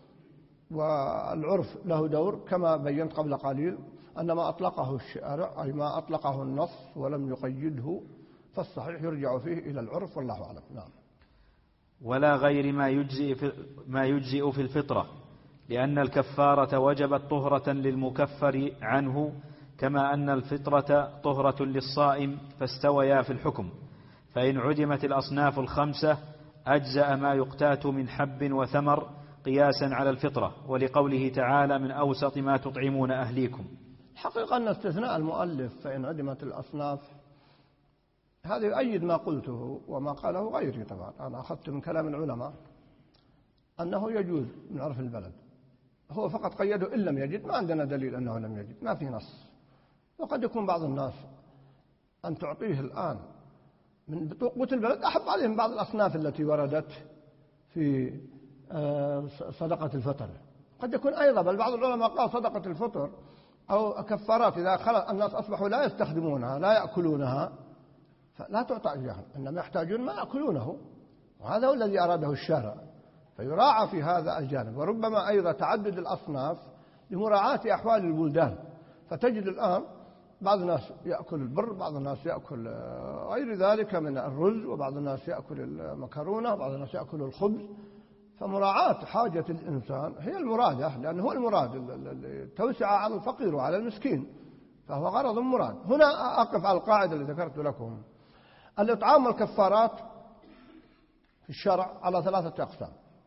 والعرف له دور كما بينت قبل قليل أن ما أطلقه الشارع أي ما أطلقه النص ولم يقيده فالصحيح يرجع فيه إلى العرف، والله أعلم. نعم. ولا غير ما يجزئ في, ما يجزئ في الفطرة، لأن الكفارة وجبت طهرة للمكفر عنه، كما أن الفطرة طهرة للصائم، فاستويا في الحكم. فإن عدمت الأصناف الخمسة أجزأ ما يقتات من حب وثمر قياسا على الفطرة، ولقوله تعالى من أوسط ما تطعمون أهليكم. حقيقة أن استثناء المؤلف فإن عدمت الأصناف هذا يؤيد ما قلته وما قاله غيري. طبعا أنا أخذت من كلام العلماء أنه يجوز من عرف البلد، هو فقط قيده إن لم يجد، ما عندنا دليل أنه لم يجد، ما في نص. وقد يكون بعض الناس أن تعطيه الآن من قوت البلد أحب عليهم بعض الأصناف التي وردت في صدقة الفطر، قد يكون أيضا، بل بعض العلماء قال صدقة الفطر أو كفارات إذا خلق الناس أصبحوا لا يستخدمونها لا يأكلونها فلا تعطى إياهم، إنما يحتاجون ما يأكلونه، وهذا هو الذي أراده الشارع، فيراعى في هذا الجانب. وربما أيضا تعدد الأصناف لمراعاة أحوال البلدان، فتجد الآن بعض الناس يأكل البر، بعض الناس يأكل غير ذلك من الرز، وبعض الناس يأكل المكرونة، وبعض الناس يأكل الخبز. فمراعاة حاجة الإنسان هي المرادة، لأنه هو المراد التوسعة على الفقير وعلى المسكين، فهو غرض مراد. هنا أقف على القاعدة اللي ذكرت لكم. الإطعام والكفارات في الشرع على ثلاثة أقسام.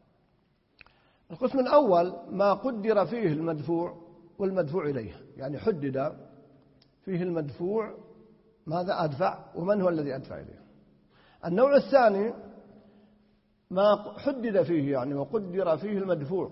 القسم الأول ما قدر فيه المدفوع والمدفوع إليه، يعني حدد فيه المدفوع ماذا أدفع ومن هو الذي أدفع إليه. النوع الثاني ما حدد فيه يعني وقدر فيه المدفوع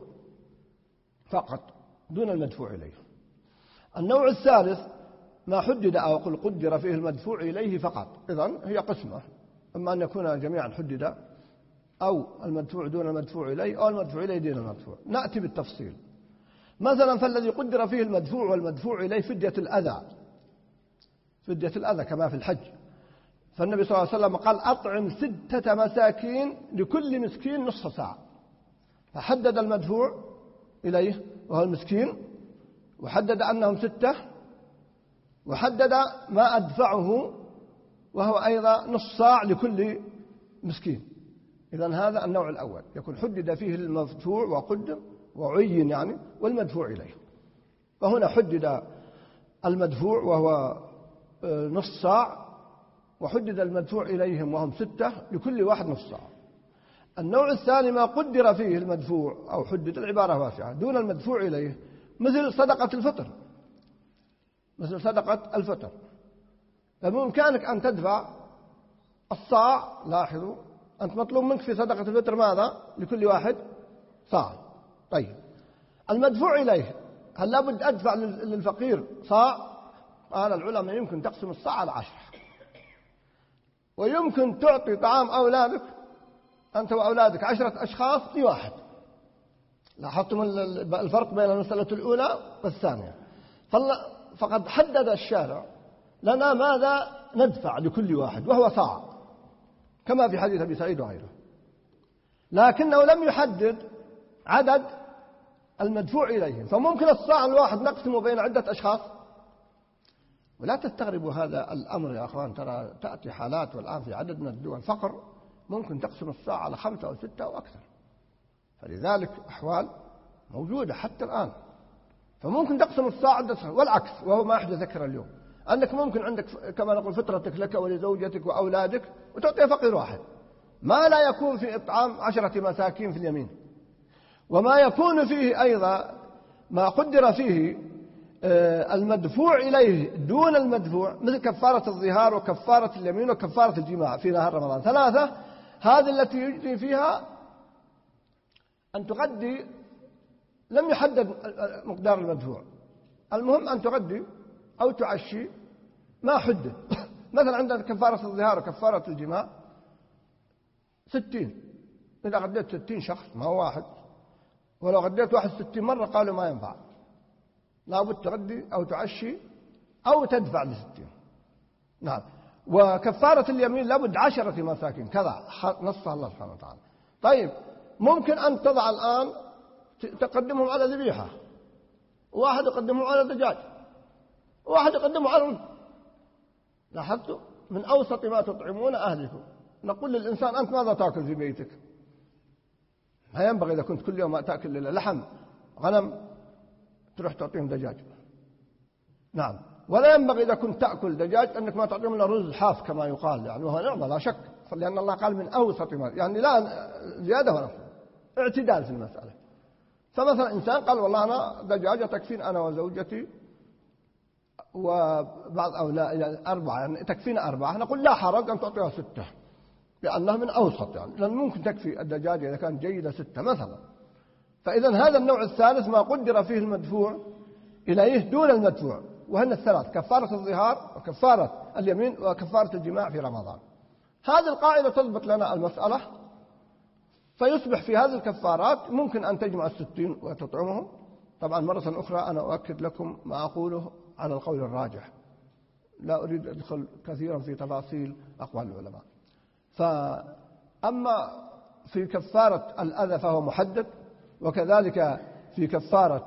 فقط دون المدفوع إليه. النوع الثالث ما حدد أو قل قدر فيه المدفوع إليه فقط. إذن هي قسمة، إما أن يكون جميعا حدد أو المدفوع دون المدفوع إليه أو المدفوع إليه دون المدفوع. نأتي بالتفصيل. مثلا فالذي قدر فيه المدفوع والمدفوع إليه فدية الأذى، فدية الأذى كما في الحج، فالنبي صلى الله عليه وسلم قال أطعم ستة مساكين لكل مسكين نصف ساعة، فحدد المدفوع إليه وهو المسكين، وحدد أنهم ستة، وحدد ما أدفعه وهو أيضا نصف صاع لكل مسكين. إذن هذا النوع الأول يكون حدد فيه المدفوع وقدر وعين يعني والمدفوع إليه. فهنا حدد المدفوع وهو نصف صاع، وحدد المدفوع إليهم وهم ستة لكل واحد نصف صاع. النوع الثاني ما قدر فيه المدفوع أو حدد، العبارة واسعة، دون المدفوع إليه، مثل صدقة الفطر، مثل صدقة الفطر فبإمكانك أن تدفع الصاع. لاحظوا أنت مطلوب منك في صدقة الفطر ماذا؟ لكل واحد صاع. طيب المدفوع إليه هل لابد أدفع للفقير صاع؟ قال العلماء يمكن تقسم الصاع على عشرة، ويمكن تعطي طعام أولادك أنت وأولادك عشرة أشخاص لواحد. لاحظتم الفرق بين المسألة الأولى والثانية؟ فقد حدد الشارع لنا ماذا ندفع لكل واحد وهو صاع كما في حديث أبي سعيد وغيره، لكنه لم يحدد عدد المدفوع إليهم، فممكن الصاع الواحد نقسمه بين عدة أشخاص. ولا تستغربوا هذا الأمر يا أخوان، ترى تأتي حالات والآن في عدد من الدول فقر ممكن تقسم الصاع على خمسة أو ستة أو أكثر، فلذلك أحوال موجودة حتى الآن. فممكن تقسم الصاع عدة، والعكس وهو ما أحدث ذكر اليوم، أنك ممكن عندك كما نقول فطرتك لك ولزوجتك وأولادك وتعطي فقير واحد، ما لا يكون في إطعام عشرة مساكين في اليمين. وما يكون فيه أيضا ما قدر فيه المدفوع إليه دون المدفوع، مثل كفارة الظهار وكفارة اليمين وكفارة الجماع في نهار رمضان، ثلاثة. هذه التي يجري فيها أن تغدي، لم يحدد مقدار المدفوع، المهم أن تغدي أو تعشي ما حدد. مثلا عندنا كفارة الظهار وكفارة الجماع ستين، إذا غديت ستين شخص ما هو واحد، ولو غديت واحد ستين مرة قالوا ما ينفع، لابد تغدي أو تعشي أو تدفع لستين. نعم. وكفارة اليمين لابد عشرة مساكين كذا نصها الله سبحانه وتعالى. طيب ممكن أن تضع الآن تقدمهم على ذبيحة، واحد يقدمهم على دجاج، واحد يقدمه على رز. لاحظتوا من أوسط ما تطعمون أهلكم. نقول للإنسان أنت ماذا تأكل في بيتك؟ ما ينبغي إذا كنت كل يوم ما تأكل إلا لحم غنم تروح تعطيهم دجاج. نعم. ولا ينبغي إذا كنت تأكل دجاج أنك ما تعطيهم إلا رز حاف كما يقال، يعني وهو نعمة لا شك، لأن الله قال من أوسط ما، يعني لا زيادة ولا اعتدال في المسألة. فمثلا إنسان قال والله أنا دجاجة تكفين أنا وزوجتي وبعض أولاد يعني أربعة، يعني تكفينا أربعة، نقول لا حرج أن تعطيها ستة لأنها من أوسط، يعني لأن ممكن تكفي الدجاجة إذا كانت جيدة ستة مثلا. فإذا هذا النوع الثالث ما قدر فيه المدفوع إليه دون المدفوع، وهن الثلاث: كفارة الظهار وكفارة اليمين وكفارة الجماع في رمضان. هذه القاعدة تضبط لنا المسألة، فيصبح في هذه الكفارات ممكن أن تجمع الستين وتطعمهم. طبعا مرة أخرى أنا أؤكد لكم ما أقوله على القول الراجح، لا أريد أدخل كثيرا في تفاصيل أقوال العلماء. فأما في كفارة الأذى فهو محدد، وكذلك في كفارة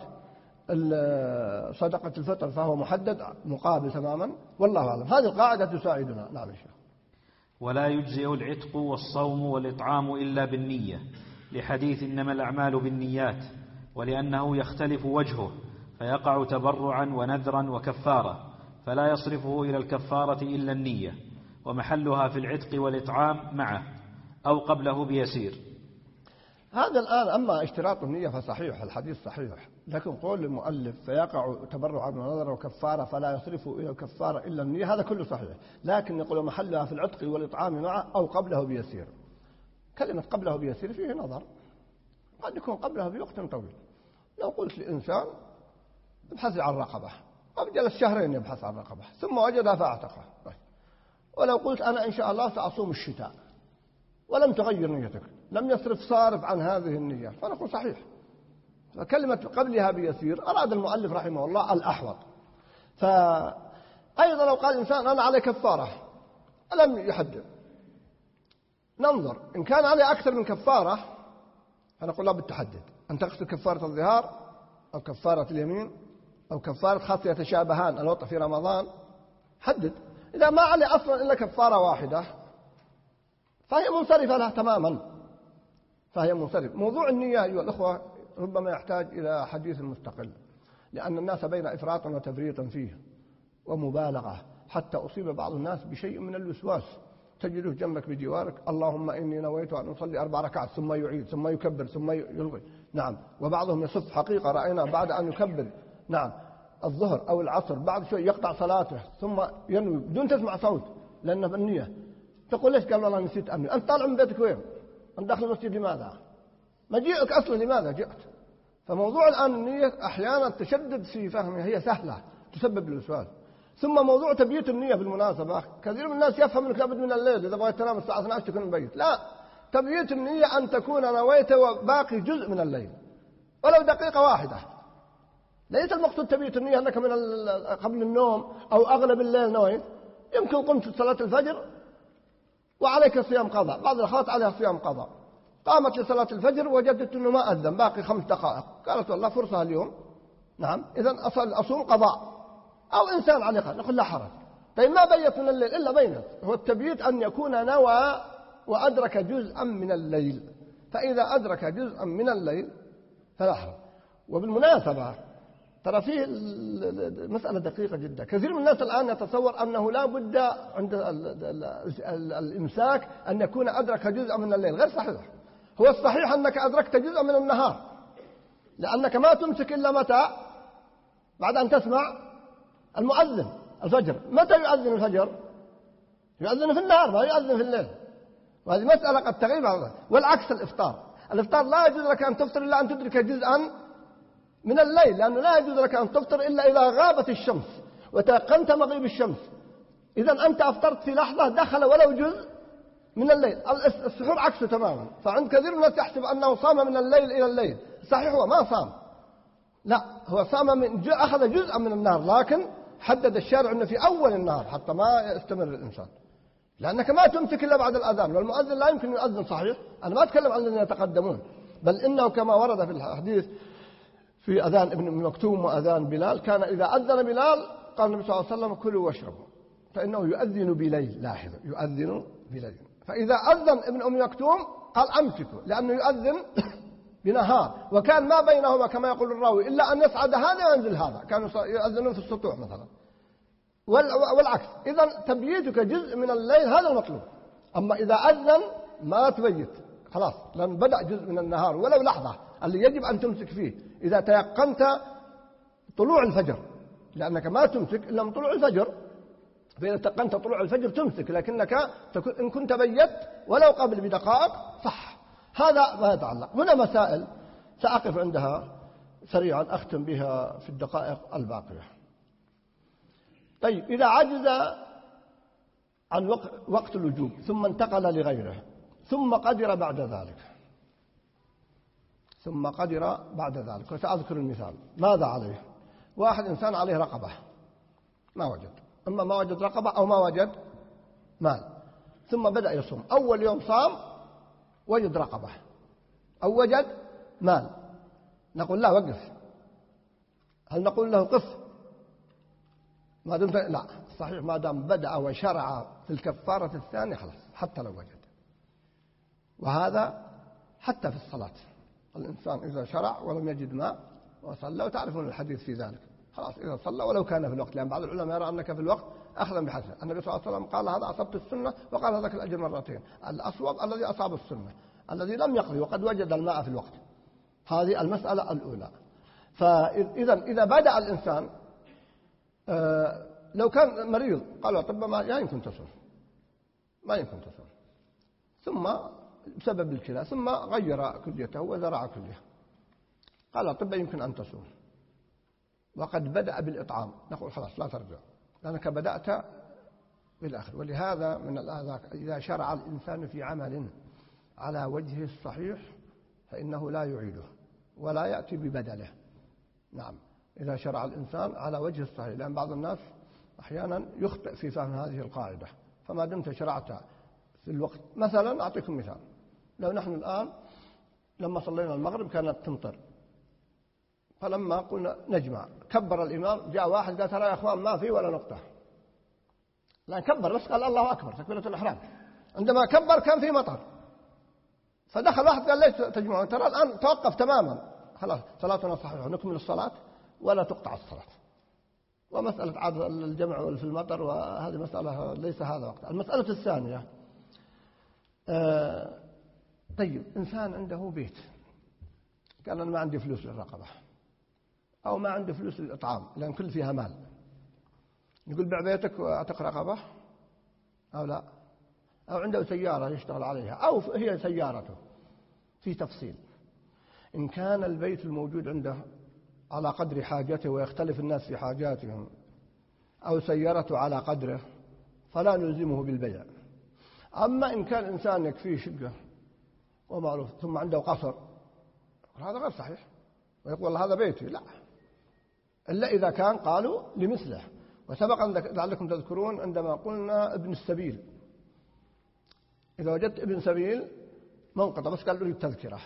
صدقة الفطر فهو محدد مقابل تماما، والله أعلم. هذه القاعدة تساعدنا. نعم يا شيخ. ولا يجزئ العتق والصوم والإطعام إلا بالنية، لحديث إنما الأعمال بالنيات، ولأنه يختلف وجهه فيقع تبرعا ونذرا وكفارة، فلا يصرفه إلى الكفارة إلا النية، ومحلها في العتق والإطعام معه أو قبله بيسير. هذا الآن أما اشتراط النية فصحيح، الحديث صحيح، لكن قول المؤلف فيقع تبرعا ونذرا وكفارة فلا يصرفه إلى الكفارة إلا النية، هذا كله صحيح، لكن يقول محلها في العتق والإطعام معه أو قبله بيسير. كلمة قبله بيسير فيه نظر، قد يكون قبله بوقت طويل. لو قلت لإنسان ابحث عن رقبة، وجلس شهرين يبحث عن رقبة ثم وجدها فاعتقها، ولو قلت أنا إن شاء الله سأصوم الشتاء ولم تغير نيتك، لم يصرف صارف عن هذه النية، فنقول صحيح. فكلمة قبلها بيسير أراد المؤلف رحمه الله الأحوط. فأيضا لو قال إنسان أنا عليه كفارة ألم يحدد، ننظر إن كان عليه أكثر من كفارة فنقول لابد تحدد أن تقصد كفارة الظهار أو كفارة اليمين أو كفارة خاصة يتشابهان الوطء في رمضان. حدد. إذا ما عليه أصلا إلا كفارة واحدة فهي منصرفة لها تماما، فهي منصرف. موضوع النية أيها الأخوة ربما يحتاج إلى حديث مستقل، لأن الناس بين إفراط وتفريط فيه ومبالغة، حتى أصيب بعض الناس بشيء من الوسواس. تجده جنبك بجوارك اللهم إني نويت أن أصلي أربع ركعات ثم يعيد ثم يكبر ثم يلغي. نعم. وبعضهم يصف حقيقة رأينا بعد أن يكبر نعم الظهر أو العصر بعد شوي يقطع صلاته ثم ينوي بدون تسمع صوت لأنه بالنية. تقول ليش؟ قال والله نسيت أنوي. أنت طالع من بيتك وين؟ أنت داخل المسجد لماذا؟ مجيئك أصلا لماذا جئت؟ فموضوع الآن النية أحيانا تشدد في فهمها، هي سهلة تسبب الوسواس. ثم موضوع تبييت النية بالمناسبة كثير من الناس يفهم أنك لابد من الليل إذا بغيت تنام الساعة اثنتي عشرة تكون مبيت. لا، تبييت النية أن تكون نويت وباقي جزء من الليل ولو دقيقة واحدة. ليس المقصود تبييت النية أنك من قبل النوم أو أغلب الليل نويت. يمكن قمت صلاة الفجر وعليك صيام قضاء، بعض الأخوات عليها صيام قضاء، قامت لصلاة الفجر وجدت أنه ما أذن باقي خمس دقائق، قالت والله فرصة اليوم نعم إذن أصوم قضاء. أو إنسان عليه قضاء، نقول لا حرج. طيب ما بيت من الليل إلا بينت. هو التبييت أن يكون نوى وأدرك جزءا من الليل، فإذا أدرك جزءا من الليل فلا حرج. وبالمناسبة ترى فيه مسألة دقيقة جدا. كثير من الناس الآن يتصور أنه لا بد عند الإمساك أن يكون أدرك جزءا من الليل. غير صحيح. هو الصحيح أنك أدركت جزءا من النهار، لأنك ما تمسك إلا متى؟ بعد أن تسمع المؤذن الفجر. متى يؤذن الفجر؟ يؤذن في النهار ما يؤذن في الليل. وهذه مسألة قد تغيب عنها. والعكس الإفطار. الإفطار لا يجوز لك أن تفطر إلا أن تدرك جزءا من الليل، لأنه لا يجوز لك أن تفطر إلا إذا غابت الشمس وتيقنت مغيب الشمس. إذا أنت أفطرت في لحظة دخل ولو جزء من الليل. السحور عكسه تماما. فعند كثير من الناس يحسب أنه صام من الليل إلى الليل. صحيح هو ما صام، لا هو صام من أخذ جزءا من النهار، لكن حدد الشارع أنه في أول النهار حتى ما يستمر الإنسان، لأنك ما تمسك إلا بعد الأذان. والمؤذن لا يمكن يؤذن صحيح. أنا ما أتكلم عن الذين يتقدمون، بل إنه كما ورد في الحديث في أذان ابن مكتوم وأذان بلال، كان إذا أذن بلال قال النبي صلى الله عليه وسلم كلوا واشربوا فإنه يؤذن بليل. لاحظوا يؤذن بليل. فإذا أذن ابن أم مكتوم قال أمسكوا، لأنه يؤذن بنهار، وكان ما بينهما كما يقول الراوي إلا أن يصعد هذا وينزل هذا، كانوا يؤذنون في السطوح مثلا والعكس. إذا تبييتك جزء من الليل هذا المطلوب. أما إذا أذن ما تبيت خلاص، لأن بدأ جزء من النهار ولو لحظة اللي يجب أن تمسك فيه إذا تيقنت طلوع الفجر، لأنك ما تمسك إلا من طلوع الفجر. فإذا تيقنت طلوع الفجر تمسك، لكنك إن كنت بيت ولو قبل بدقائق صح. هذا ما يتعلق. هنا مسائل سأقف عندها سريعا أختم بها في الدقائق الباقية. طيب إذا عجز عن وقت الوجوب ثم انتقل لغيره ثم قدر بعد ذلك ثم قدر بعد ذلك وسأذكر المثال. ماذا عليه؟ واحد إنسان عليه رقبة ما وجد، أما ما وجد رقبة أو ما وجد مال، ثم بدأ يصوم. أول يوم صام وجد رقبة أو وجد مال، نقول له وقف؟ هل نقول له قف ما دمت؟ لا، صحيح ما دام بدأ وشرع في الكفارة الثانية خلاص حتى لو وجد. وهذا حتى في الصلاة، الإنسان إذا شرع ولم يجد ماء وصلى، وتعرفون الحديث في ذلك، خلاص إذا صلى ولو كان في الوقت، لأن بعض العلماء يرى أنك في الوقت أخذا بحسن. النبي صلى الله عليه وسلم قال هذا أصبت السنة، وقال هذاك الأجر مرتين. الأصوب الذي أصاب السنة، الذي لم يقضي وقد وجد الماء في الوقت. هذه المسألة الأولى. فإذا إذا بدأ الإنسان آه لو كان مريض قالوا الأطباء ما يمكن تصوم، ما يمكن تصوم، ثم بسبب الكلى ثم غير كليته وزرع كليه، قال الأطباء يمكن أن تصوم وقد بدأ بالإطعام، نقول خلاص لا ترجع لأنك بدأت بالآخر. ولهذا من الآذاك إذا شرع الإنسان في عمل على وجهه الصحيح فإنه لا يعيده ولا يأتي ببدله. نعم، إذا شرع الإنسان على وجه الصحيح، لأن بعض الناس أحيانا يخطئ في فهم هذه القاعدة. فما دمت شرعت في الوقت، مثلا أعطيكم مثال، لو نحن الآن لما صلينا المغرب كانت تمطر، فلما قلنا نجمع كبر الإمام، جاء واحد قال ترى يا أخوان ما في ولا نقطة، لأن كبر بس قال الله أكبر تكبيرة الإحرام، عندما كبر كان في مطر، فدخل واحد قال ليش تجمعون، ترى الآن توقف تماما، خلاص صلاتنا صحيحة نكمل الصلاة ولا تقطع الصلاة. ومسألة عاد الجمع في المطر وهذه مسألة ليس هذا وقت. المسألة الثانية آه طيب إنسان عنده بيت قال أنا ما عندي فلوس للرقبة أو ما عندي فلوس للإطعام لأن كل فيها مال، يقول بيع بيتك وأعتق رقبة أو لا، أو عنده سيارة يشتغل عليها أو هي سيارته، في تفصيل. إن كان البيت الموجود عنده على قدر حاجته ويختلف الناس في حاجاتهم، أو سيارته على قدره، فلا نلزمه بالبيع. أما إن كان إنسان يكفيه شقة ومعروف ثم عنده قصر، هذا غير صحيح، ويقول والله هذا بيتي، لا، إلا إذا كان قالوا لمثله. وسبق لعلكم تذكرون عندما قلنا ابن السبيل، إذا وجدت ابن سبيل منقطع بس قال له تذكرة،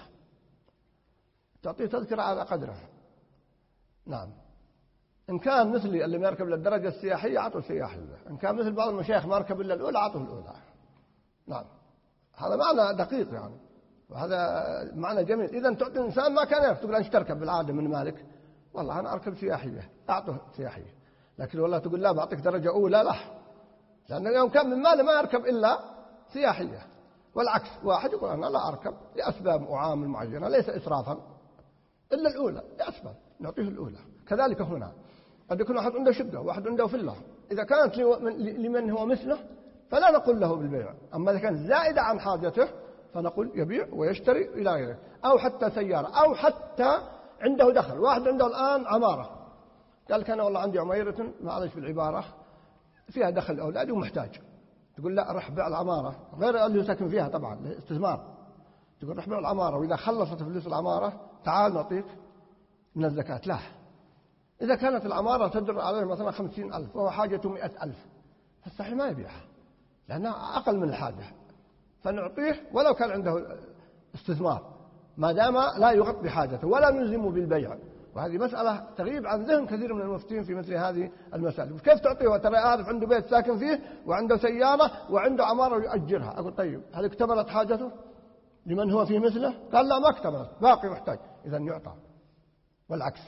تعطيه تذكرة على قدره. نعم. إن كان مثلي اللي ما يركب للدرجة السياحية عطوا السياحية، إن كان مثل بعض المشايخ ما يركب إلا الأولى عطوا الأولى. نعم، هذا معنى دقيق يعني، وهذا معنى جميل. إذا تعطي إنسان ما كان يركب، تقول أنت تركب بالعادة من مالك، والله أنا أركب سياحية، أعطه سياحية. لكن والله تقول لا بعطيك درجة أولى، لا، لأن يوم كان من ماله ما يركب إلا سياحية. والعكس، واحد يقول أنا لا أركب لأسباب وعامل معينة ليس إسرافا إلا الأولى، لأسباب نعطيه الأولى. كذلك هنا قد يكون واحد عنده شقة واحد عنده فلة، إذا كانت لمن هو مثله فلا نقول له بالبيع، أما إذا كان زائدة عن حاجته فنقول يبيع ويشتري إلى غيره، أو حتى سيارة، أو حتى عنده دخل. واحد عنده الآن عمارة قال لك أنا والله عندي عميرة معلش بالعبارة فيها دخل أولادي ومحتاج، تقول لا رح بيع العمارة، غير اللي ساكن فيها طبعا استثمار، تقول رح بيع العمارة وإذا خلصت فلوس العمارة تعال نعطيك من الزكاة. لا، إذا كانت العمارة تدر عليه مثلا خمسين ألف وهو حاجته مئة ألف فالصحيح ما يبيعها لأنها أقل من الحاجة، فنعطيه ولو كان عنده استثمار ما دام لا يغطي حاجته، ولا نلزمه بالبيع. وهذه مسألة تغيب عن ذهن كثير من المفتين في مثل هذه المسائل. كيف تعطيه وترى عارف عنده بيت ساكن فيه وعنده سيارة وعنده عمارة يؤجرها؟ أقول طيب هل اكتملت حاجته لمن هو في مثله؟ قال لا ما اكتملت، باقي محتاج، إذا يعطى. والعكس.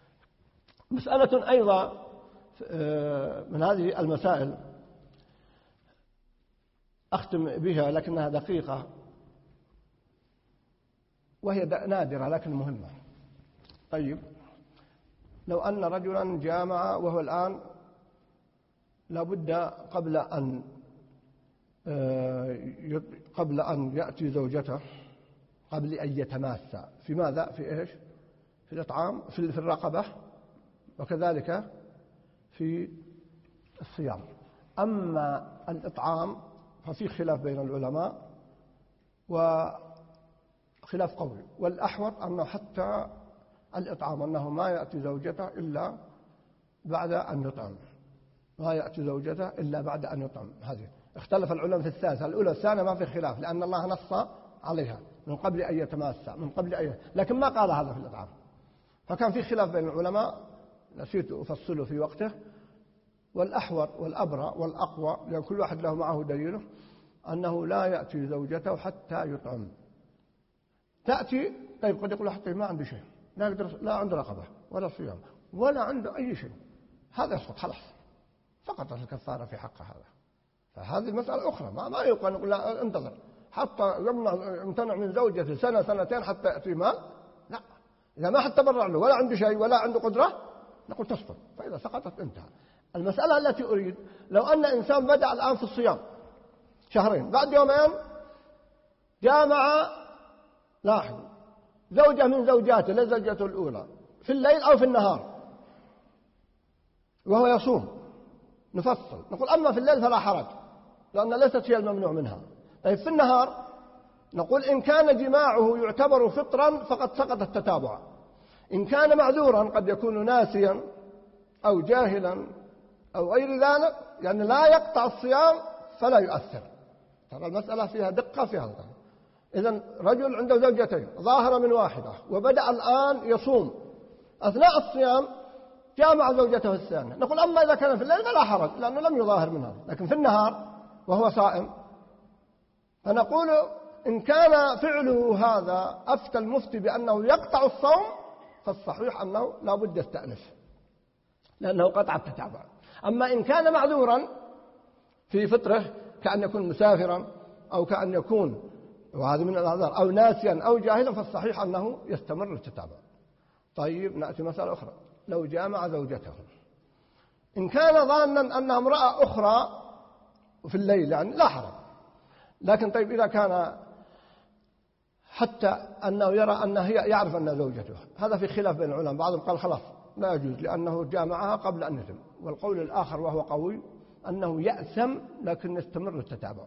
مسألة أيضا من هذه المسائل أختم بها لكنها دقيقة وهي نادرة لكن مهمة. طيب لو أن رجلا جامع وهو الآن لابد قبل أن قبل أن يأتي زوجته قبل أن يتماسى في ماذا؟ في إيش؟ في الإطعام، في الرقبة، وكذلك في الصيام. أما الإطعام ففي خلاف بين العلماء وخلاف قوي، والأحوط أنه حتى الإطعام أنه ما يأتي زوجته إلا بعد أن يطعم، ما يأتي زوجته إلا بعد أن يطعم. هذه اختلف العلماء في الثالثة، الأولى الثانية ما في خلاف لأن الله نص عليها من قبل أن يتماسى، من قبل أن، لكن ما قال هذا في الإطعام، فكان في خلاف بين العلماء نسيت أفصله في وقته. والأحوط والأبرى والأقوى لأن كل واحد له معه دليله أنه لا يأتي زوجته حتى يطعم. تأتي طيب قد يقول حتى ما عنده شيء، لا يقدر، لا عنده رقبة ولا صيام ولا عنده أي شيء، هذا يسقط خلاص، فقط الكفارة في حق هذا. فهذه مسألة أخرى، ما ما يقال نقول لا انتظر حتى يمتنع من زوجته سنة سنتين حتى يأتي مال، لا، إذا ما حد تبرع له ولا عنده شيء ولا عنده قدرة نقول تسقط، فإذا سقطت انتهى. المسألة التي أريد لو أن إنسان بدأ الآن في الصيام شهرين، بعد يومين جامع لاحظ زوجة من زوجاته لا زوجته الأولى في الليل أو في النهار وهو يصوم، نفصل نقول أما في الليل فلا حرج لأن ليست هي الممنوع منها. طيب في النهار نقول إن كان جماعه يعتبر فطرا فقد سقط التتابع، إن كان معذورا قد يكون ناسيا أو جاهلا أو غير ذلك يعني لا يقطع الصيام فلا يؤثر. ترى المسألة فيها دقة في هذا. إذن رجل عنده زوجتين ظاهرة من واحدة وبدأ الآن يصوم، أثناء الصيام جامع زوجته الثانية، نقول أما إذا كان في الليل فلا حرج لأنه لم يظاهر منها، لكن في النهار وهو صائم فنقول إن كان فعله هذا أفتى المفتي بأنه يقطع الصوم فالصحيح أنه لا بد يستأنف لأنه قطع التتابع. أما إن كان معذورا في فطره كأن يكون مسافرا أو كأن يكون وهذا من الأعذار أو ناسيا أو جاهلا فالصحيح أنه يستمر التتابع. طيب نأتي مسألة أخرى، لو جامع زوجته إن كان ظانا أنها امرأة أخرى في الليل يعني لا حرج، لكن طيب إذا كان حتى أنه يرى أنها هي يعرف أنها زوجته، هذا في خلاف بين العلماء، بعضهم قال خلاص لا يجوز لأنه جامعها قبل أن يتم، والقول الآخر وهو قوي أنه يأثم لكن يستمر التتابع.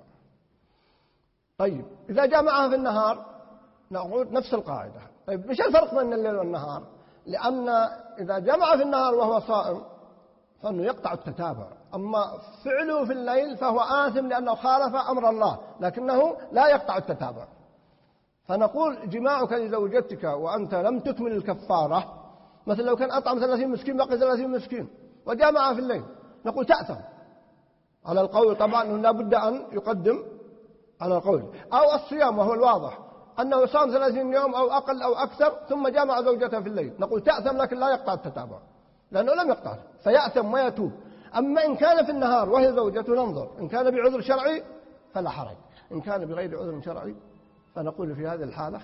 طيب إذا جامعها في النهار نقول نفس القاعدة. طيب مش الفرق بين الليل والنهار؟ لأن إذا جمع في النهار وهو صائم فإنه يقطع التتابع، أما فعله في الليل فهو آثم لأنه خالف أمر الله لكنه لا يقطع التتابع. فنقول جماعك لزوجتك وأنت لم تكمل الكفارة، مثل لو كان أطعم ثلاثين مسكين بقي ثلاثين مسكين وجامع في الليل نقول تأثم على القول طبعا أنه لا بد أن يقدم على القول، أو الصيام وهو الواضح أنه صام ثلاثين يوم أو أقل أو أكثر ثم جامع زوجته في الليل نقول تأثم لكن لا يقطع التتابع لأنه لم يقطع فيأثم ويتوب. أما إن كان في النهار وهي زوجته ننظر إن كان بعذر شرعي فلا حرج، إن كان بغير عذر شرعي فنقول في هذه الحالة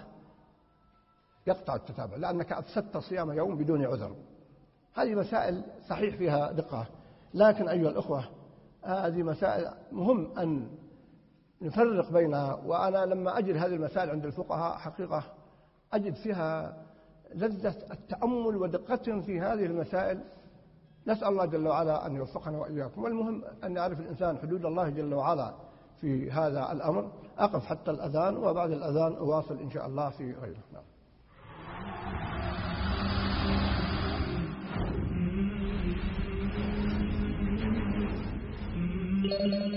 يقطع التتابع لأنك أفسدت صيام يوم بدون عذر. هذه مسائل صحيح فيها دقة، لكن أيها الأخوة هذه مسائل مهم أن نفرق بينها، وأنا لما أجد هذه المسائل عند الفقهاء حقيقة أجد فيها لذة التأمل ودقتهم في هذه المسائل. نسأل الله جل وعلا أن يوفقنا وإياكم، والمهم أن يعرف الإنسان حدود الله جل وعلا في هذا الأمر. أقف حتى الأذان وبعد الأذان أواصل إن شاء الله في غيره. نعم.